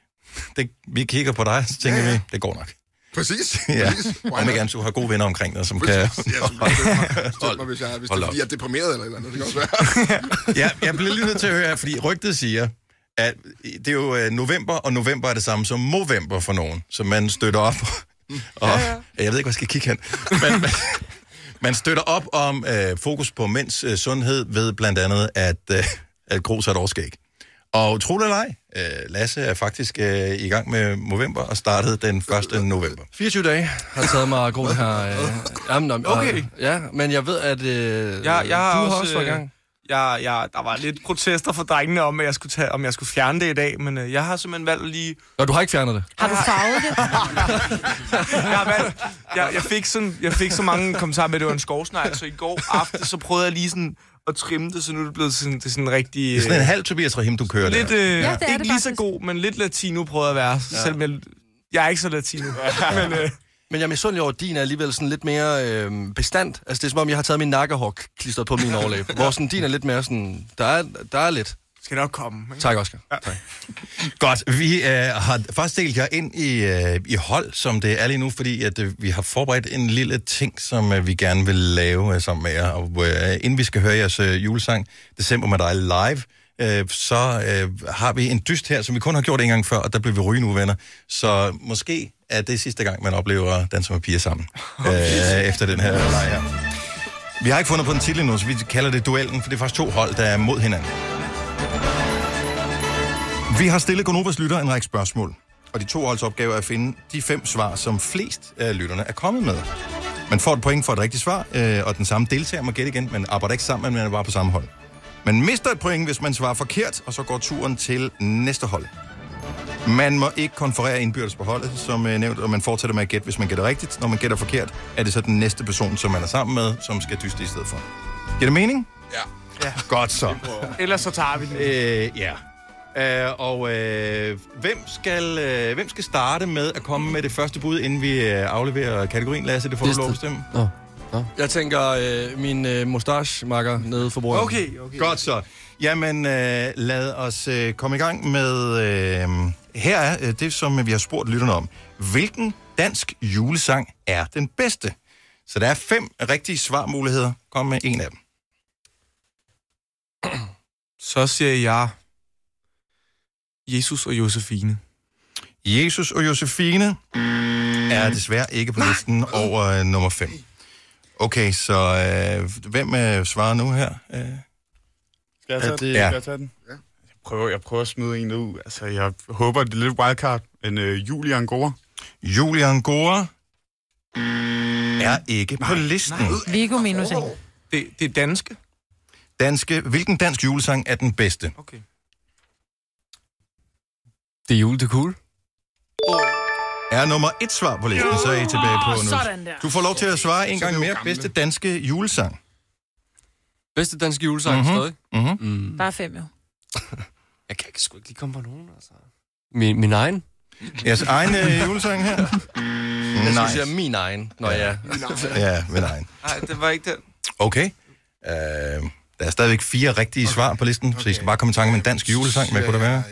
det, vi kigger på dig, så tænker ja, ja. vi, det går nok. Præcis. Ja. Præcis. Om ikke andet, du har gode venner omkring dig, som Præcis. kan... Ja, som kan støtte mig, støtte mig, hvis, jeg, hvis det er, fordi jeg er deprimeret eller et eller andet. Det kan også være. Ja, jeg bliver lige nødt til at høre her, fordi rygtet siger, at det er jo november, og november er det samme som Movember for nogen, så man støtter op. Og, ja, ja. Jeg ved ikke, hvad jeg skal kigge hen. Men, man, man støtter op om øh, fokus på mænds øh, sundhed ved blandt andet, at, øh, at grus er et årskæg. Og tro det eller ej, øh, Lasse er faktisk øh, i gang med Movember og startede den første november. fireogtyve dage har taget mig at gro det her. Øh, jamen, jamen, Okay. Ja, men jeg ved, at øh, Jeg, jeg har du også, har også været i gang. Jeg, jeg, der var lidt protester fra drengene om, at jeg skulle tage, om jeg skulle fjerne det i dag, men øh, jeg har simpelthen valgt at lige... Nå, du har ikke fjernet det? Har du farvet det? jeg, har valgt, jeg, jeg, fik sådan, jeg fik så mange kommentarer med, at det var en skovsnegl, så i går aften, så prøvede jeg lige sådan at trimme det, så nu er det blevet sådan, det er sådan en rigtig... Det er sådan en halv Tobias Rahim, du kører lidt, der. øh, Ja, det er ikke det lige så faktisk. god, men lidt latino prøvede jeg at være, ja. Selvom jeg, jeg er ikke så latino. men, øh, Men jeg er misundelig over, at din er alligevel sådan lidt mere øh, bestand. Altså, det er som om, jeg har taget min nakkehår klistret på min overlæb. Hvor sådan, din er lidt mere sådan... Der er, der er lidt. Skal nok komme. Ikke? Tak, Oscar. Ja. Tak. Godt, vi øh, har først delt jer ind i, øh, i hold, som det er lige nu, fordi at, øh, vi har forberedt en lille ting, som øh, vi gerne vil lave øh, sammen med jer. Og øh, inden vi skal høre jeres øh, julesang, December med dig live, øh, så øh, har vi en dyst her, som vi kun har gjort en gang før, og der blev vi ryge nu, venner. Så måske er det sidste gang, man oplever Danser med piger sammen, øh, efter den her leg her. Vi har ikke fundet på den titel endnu, så vi kalder det duellen, for det er faktisk to hold, der er mod hinanden. Vi har stillet Gonovas lytter en række spørgsmål, og de to holds opgave er at finde de fem svar, som flest af lytterne er kommet med. Man får et point for et rigtigt svar, øh, og den samme deltager må gætte igen, men arbejder ikke sammen, men man er bare på samme hold. Man mister et point, hvis man svarer forkert, og så går turen til næste hold. Man må ikke konferere indbyrdes på holdet, som øh, nævnt, og man fortsætter med at gætte, hvis man gætter rigtigt. Når man gætter forkert, er det så den næste person, som man er sammen med, som skal dyste i stedet for. Giver det mening? Ja. Ja. Godt så. Ellers så tager vi den. Øh, ja. Uh, og uh, hvem, skal, uh, hvem skal starte med at komme med det første bud, inden vi uh, afleverer kategorien? Lasse, det får du lov at bestemme. Nå. Nå. Jeg tænker øh, min øh, mustache-makker nede for bordet. Okay, okay. Godt så. Jamen, uh, lad os uh, komme i gang med... Uh, her er uh, det, som vi har spurgt lytterne om. Hvilken dansk julesang er den bedste? Så der er fem rigtige svarmuligheder. Kom med en af dem. Så siger jeg... Jesus og Josefine. Jesus og Josefine er desværre ikke på listen over uh, nummer fem. Okay, så uh, hvem uh, svarer nu her? Uh, Skal jeg tage, det, ja. Skal jeg tage den? Ja. Jeg prøver, jeg prøver at smide en ud. Altså, jeg håber, det er lidt wildcard. En uh, Julian Gore. Julian Gore er ikke nej, på listen. Nej. Viggo minus en. Det, det er danske. Danske. Hvilken dansk julesang er den bedste? Okay. Det er jul, det er cool. Er nummer et svar på listen, så er I tilbage på nu. Sådan der. Du får lov til at svare en gang mere. Bedste danske julesang. Bedste danske julesang mm-hmm. stadig? Mm-hmm. Mm. Bare fem, jo. Jeg kan ikke sgu ikke lige komme på nogen, altså. Min, min egen? Jeres egen øh, julesang her? Jeg nice. Sige min egen, når ja. jeg... Ja, min egen. Nej, det var ikke den. Okay. Uh, der er stadigvæk fire rigtige okay. svar på listen, okay. så I skal bare komme i tanke med en dansk julesang. Hvad kunne det være?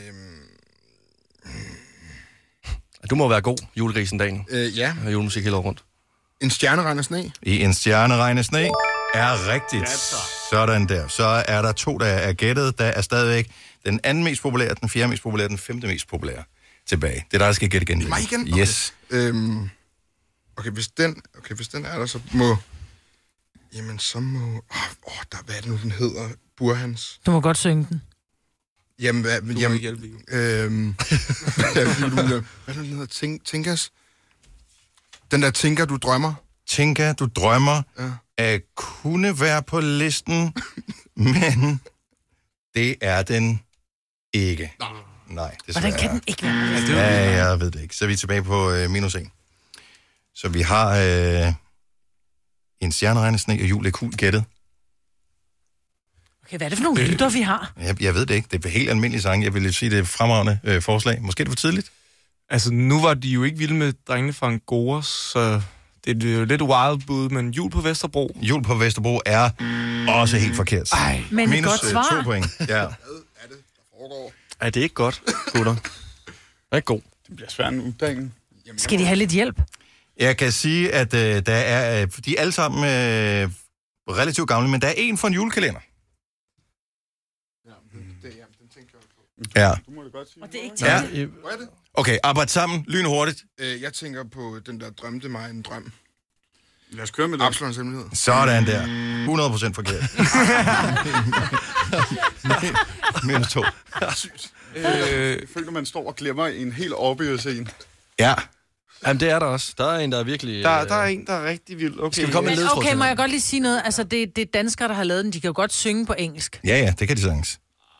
Du må være god, julegrisen dagen. Øh, ja. Og julemusik hele året rundt. En stjerneregn af sne. I en stjerneregn af sne er rigtigt. Sådan der. Så er der to, der er gættet. Der er stadigvæk den anden mest populære, den fjerde mest populære, den femte mest populære tilbage. Det er der, der skal gætte igen. Mig igen? Okay. Yes. Øhm, okay, hvis den, okay, hvis den er der, så må... Jamen, så må... Åh, oh, der, hvad er det nu, den hedder? Burhans. Du må godt synge den. Jamen, hvad... Du jamen, må hjælpe, øhm, hvad er det, den hedder? Tink, Tinkas? Den der Tinka, du drømmer? Tinka, du drømmer, ja. at kunne være på listen, men det er den ikke. Nej, desværre. Hvordan kan den ikke være på listen? Ja, jeg ved det ikke. Så er vi tilbage på øh, minus en. Så vi har øh, en stjerneregnesne og jul er cool gættet. Okay, hvad er det for nogle øh, lytter, vi har? Jeg, jeg ved det ikke. Det er helt almindelig sang. Jeg vil sige, det er et fremragende øh, forslag. Måske er det for tidligt. Altså, nu var de jo ikke vilde med drengene fra Angora, så det er jo lidt wild bud, men jul på Vesterbro. Jul på Vesterbro er også helt forkert. Ej, men minus godt svar. to point. Ja. Hvad er det, der foregår? Er det ikke godt, gutter? Det er ikke god. Det bliver svært en uddagen. Skal de have lidt hjælp? Jeg kan sige, at øh, der er, øh, de er alle sammen øh, relativt gamle, men der er en fra en julekalender. Ja. Du må det godt sige. Og det er ikke ja. Hvad er det? Okay, arbejde sammen, lynhurtigt. Øh, jeg tænker på den der drømte mig en drøm. Lad os køre med det. Absalons hemmelighed. Sådan der. hundrede procent forkert. Minus to. Sygt. Øh, jeg føler, man står og glemmer en helt obvious en. Ja. Jamen, det er der også. Der er en, der er virkelig... Der, der er en, der er rigtig vild. Okay, Skal vi komme med en ledtråd? Okay, må jeg godt lige sige noget? Altså, det, det er danskere, der har lavet den. De kan jo godt synge på engelsk. Ja, ja, det kan de sagtens.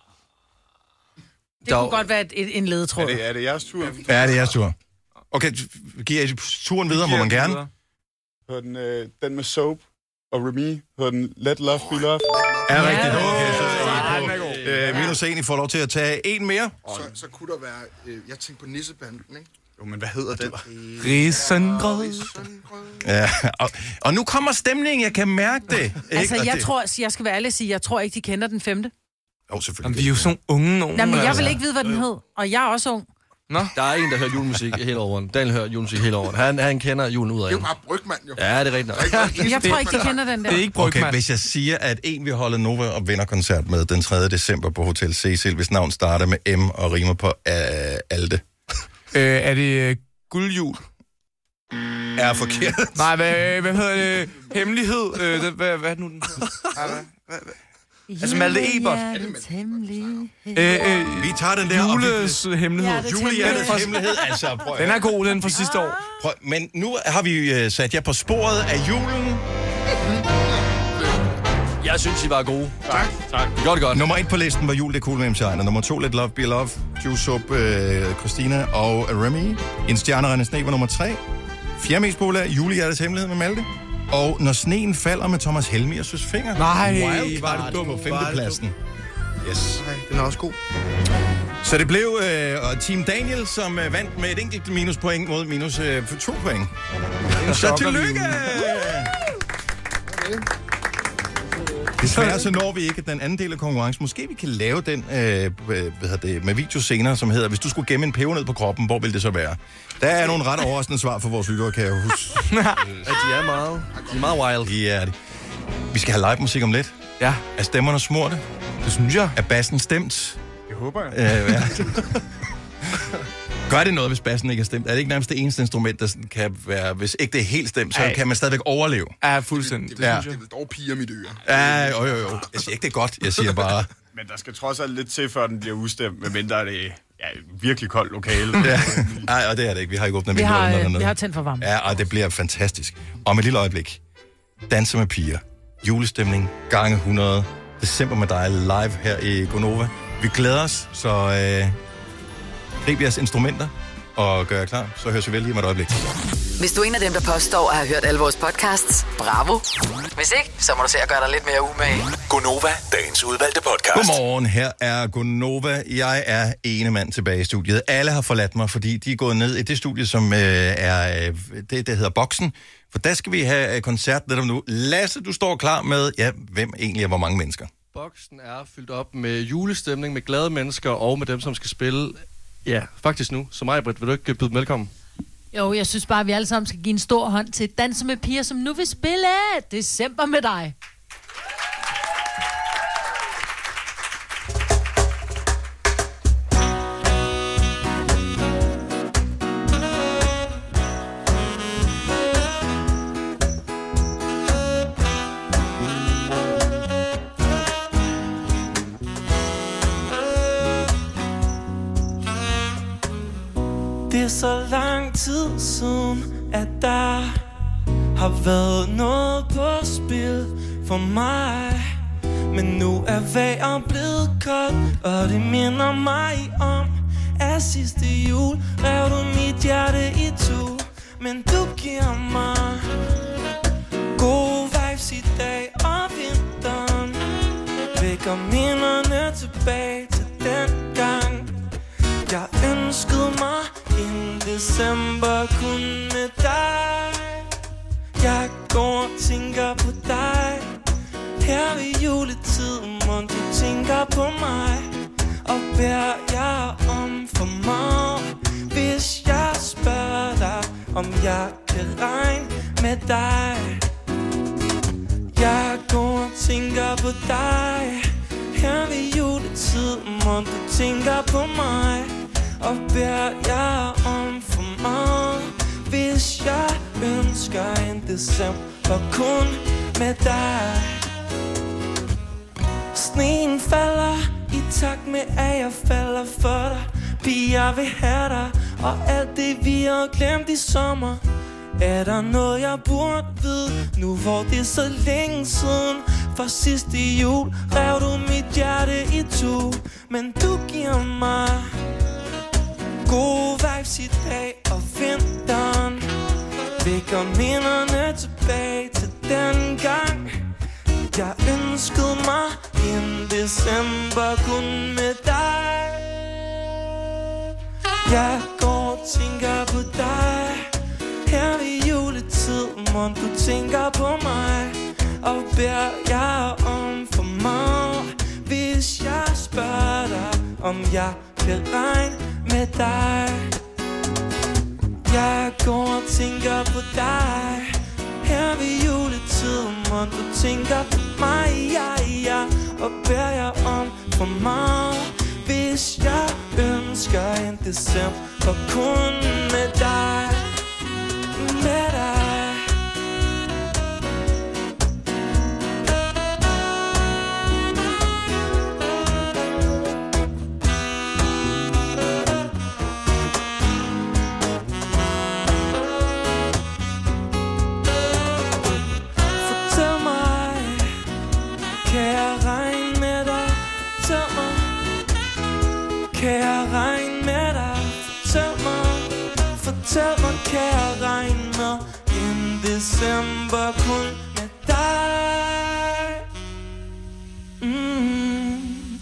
Det kunne godt være et, et, en ledetråd. Er det, er det jeres tur? Ja, det er jeres tur. Okay, giver I turen videre, må man gerne? Hør den, øh, den med Soap og Remy. Hør den Let Love Be Love. Er ja, rigtigt. Okay, så er I på øh, minus en. I får lov til at tage en mere. Så, så kunne der være... Øh, jeg tænker på Nissebanden, ikke? Jo, men hvad hedder den? Risengrød. Ja, og, og nu kommer stemningen, jeg kan mærke det. Altså, ikke? jeg det... tror, jeg skal være ærlig og sige, jeg tror ikke, de kender den femte. Jo, selvfølgelig. Jamen, vi er jo sådan unge nogen. Jamen, jeg altså. vil ikke vide, hvad den hed, og jeg er også ung. Nå. Der er en, der hører julemusik hele året. Daniel hører julemusik hele året. Han, han kender julen ud af. Det er jo bare Brygman, jo. Ja, det er rigtigt nok. Jeg tror ikke, de kender den der. Det er ikke Brygman. Okay, hvis jeg siger, at en vi holder Nova og Venner-koncert med den tredje december på Hotel Cecil, hvis navn starter med M og rimer på uh, Alte. Øh, er det uh, guldjul? Er forkert. Nej, hvad, hvad hedder det? Hemmelighed? Øh, det, hvad, hvad er det nu den? Hvad, hvad, hvad? Altså Malte Ebert. Øh, øh, vi tager den der. Jules hemmelighed. Julehjertets hemmelighed. Altså, prøv, den er god, den fra sidste år. Prøv, men nu har vi uh, sat jer på sporet af julen. Jeg synes, I var gode. Tak. Tak. Godt, godt. Nummer et på listen var Jul, det er cool med M. Shine. Nummer to, Let Love Be Love, Juice Up, uh, Christina og Remy. En stjernerende sne var nummer tre. Fjerde mest populær, Julehjertets hemmelighed med Malte. Og Når sneen falder med Thomas Helmi og Søs Finger. Nej, Wildcard var det dumt. på femtepladsen. Yes. Nej, den er også god. Så det blev øh, Team Daniel, som øh, vandt med et enkelt minuspoint mod minus øh, to point. Så tillykke! Desværre så når vi ikke den anden del af konkurrencen. Måske vi kan lave den øh, hvad hedder det, med video senere, som hedder, hvis du skulle gemme en pebernød på kroppen, hvor vil det så være? Der er nogle ret overraskende svar for vores lyttere, kan jeg huske. Ja, de er meget, de er meget wild. De er det. Vi skal have live musik om lidt. Ja. Er stemmerne smurte? Det synes jeg. Er bassen stemt? Det håber jeg. Øh, ja. Gør det noget, hvis bassen ikke er stemt? Er det ikke nærmest det eneste instrument, der sådan kan være... Hvis ikke det er helt stemt, så Ej. kan man stadigvæk overleve. Ja, fuldstændig. Det, det, det, det er vel dog piger mit øre. Ja, jo, jo, jo. Jeg siger ikke, det er godt. Jeg siger bare... Men der skal trods alt lidt til, før den bliver udstemt, medmindre det er ja, virkelig koldt lokale. Ja. Ej, og det er det ikke. Vi har ikke åbnet Vi har, vinduerne øh, dernede. vi har tændt for varme. Ja, og det bliver fantastisk. Om et lille øjeblik. Danser med piger. Julestemning. Gange hundrede. December med dig live her i Gonova. Vi glæder os, så øh, grib jeres instrumenter og gør jer klar. Så høres vi vel lige om et øjeblik. Hvis du er en af dem, der påstår at have hørt alle vores podcasts, bravo. Hvis ikke, så må du se at gøre dig lidt mere umage. Gonova, dagens udvalgte podcast. Godmorgen, her er Gonova. Jeg er ene mand tilbage i studiet. Alle har forladt mig, fordi de er gået ned i det studie, som øh, er øh, det, der hedder Boksen. For der skal vi have øh, koncert lidt om nu. Lasse, du står klar med, ja, hvem egentlig er hvor mange mennesker? Boksen er fyldt op med julestemning, med glade mennesker og med dem, som skal spille. Ja, faktisk nu. Så mig, Britt, vil du ikke byde dem velkommen? Jo, jeg synes bare, at vi alle sammen skal give en stor hånd til Danser med piger, som nu vil spille December med dig. Det er så lang tid siden, at der har været noget på spil for mig. Men nu er vejret blevet koldt, og det minder mig om, at sidste jul rev du mit hjerte i to. Men du giver mig gode vibes i dag og vinteren, vækker minderne tilbage til den gang jeg ønskede mig en december kun med dig. Jeg går og tænker på dig her ved juletiden, hvor du tænker på mig og beder jeg om for mig. Hvis jeg spørger dig, om jeg kan regne med dig. Jeg går og tænker på dig her ved juletiden, hvor du tænker på mig og beder jeg om for mig. Hvis jeg ønsker en december kun med dig. Sneen falder i takt med, at jeg falder for dig. Piger vil have dig, og alt det vi har glemt i sommer. Er der noget jeg burde vide, nu hvor det er så længe siden? For sidste jul rev du mit hjerte i to. Men du giver mig gode vibes i dag og vinteren, vækker minderne tilbage til den gang jeg ønskede mig en december kun med dig. Jeg går og tænker på dig her ved juletiden, hvor du tænker på mig og beder jeg om for mig. Hvis jeg om jeg kan regne med dig. Jeg går og tænker på dig her ved juletiden, og du tænker på mig, ja, ja. Og beder jeg om for meget, hvis jeg ønsker en december kun med dig, med dig. Kan jeg regne med dig? Fortæl mig, fortæl mig, kan jeg regne med en december kun med dig? Mm.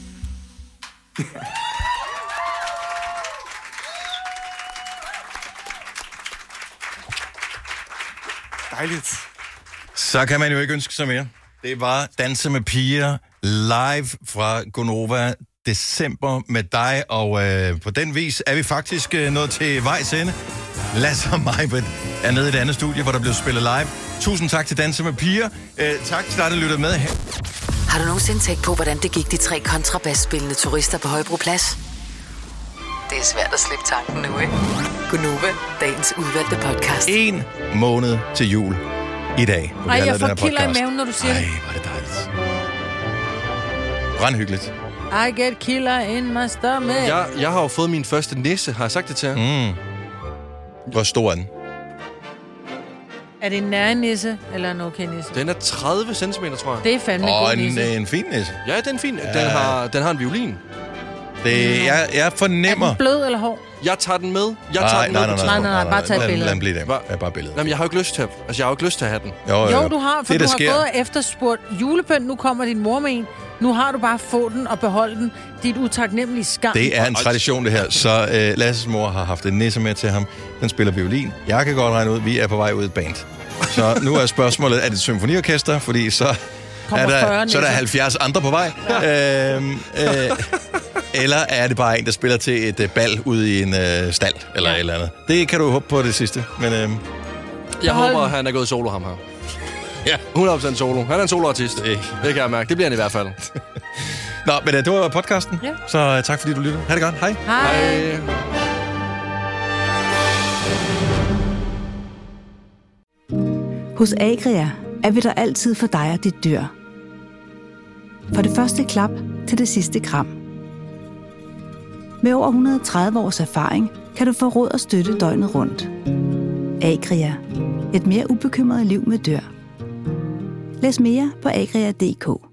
Dejligt. Så kan man jo ikke ønske sig mere. Det var Danse med piger live fra Gonova december med dig, og øh, på den vis er vi faktisk øh, nået til vejs ende. Lasse og mig er nede i det andet studie, hvor der blev spillet live. Tusind tak til Danse med piger. Øh, tak til dig, der lyttede med her. Har du nogensinde tænkt på, hvordan det gik de tre kontrabasspillende turister på Højbroplads? Det er svært at slippe tanken nu, ikke? Gonova, dagens udvalgte podcast. En måned til jul i dag. Ej, jeg får kilder i maven, når du siger det. Ej, hvor er det dejligt. Brandhyggeligt. I get killer in my stomach. Jeg, jeg har jo fået min første nisse. Har jeg sagt det til jer? Mm. Hvor stor er den? Er det en nærnisse, eller en okay nisse? Den er tredive centimeter, tror jeg. Det er fandme en god nisse. Og en, en fin nisse. Ja, den er fin. Ja. Den, har, den har en violin. Det, jeg, jeg fornemmer... Er den blød eller hård? Jeg tager den med. Jeg tager nej, den nej, med nej, nej, nej, nej, bare tag et billede. Lad den blive det. Ja, bare billeder. Jamen, jeg har jo ikke lyst til at, altså, jeg har jo ikke lyst til at have den. Jo, jo, jo du har, for det, du har sker. gået og efterspurgt julepynt. Nu kommer din mor med en. Nu har du bare fået den og beholdt den. Dit utaknemmelige skam. Det er en tradition, det her. Så øh, Lasses mor har haft en nisse med til ham. Den spiller violin. Jeg kan godt regne ud, vi er på vej ud i et band. Så nu er spørgsmålet, er det et symfoniorkester? Fordi så er, der, så er der halvfjerds andre på vej. Ja. Øhm, øh, eller er det bare en, der spiller til et øh, bal ude i en øh, stald, eller ja. et eller andet. Det kan du håbe på det sidste. Men, øh, jeg håber, at han er gået solo, ham her. Ja, hundrede procent solo. Han er en soloartist. Det, det kan jeg mærke. Det bliver han i hvert fald. Nå, men det var podcasten. Ja. Så uh, tak fordi du lyttede. Ha' det godt. Hej. Hej. Hej. Hos Agria er vi der altid for dig og dit dyr. Fra det første klap til det sidste kram. Med over et hundrede og tredive års erfaring kan du få råd og støtte døgnet rundt. Agria. Et mere ubekymret liv med dyr. Læs mere på agria punktum d k.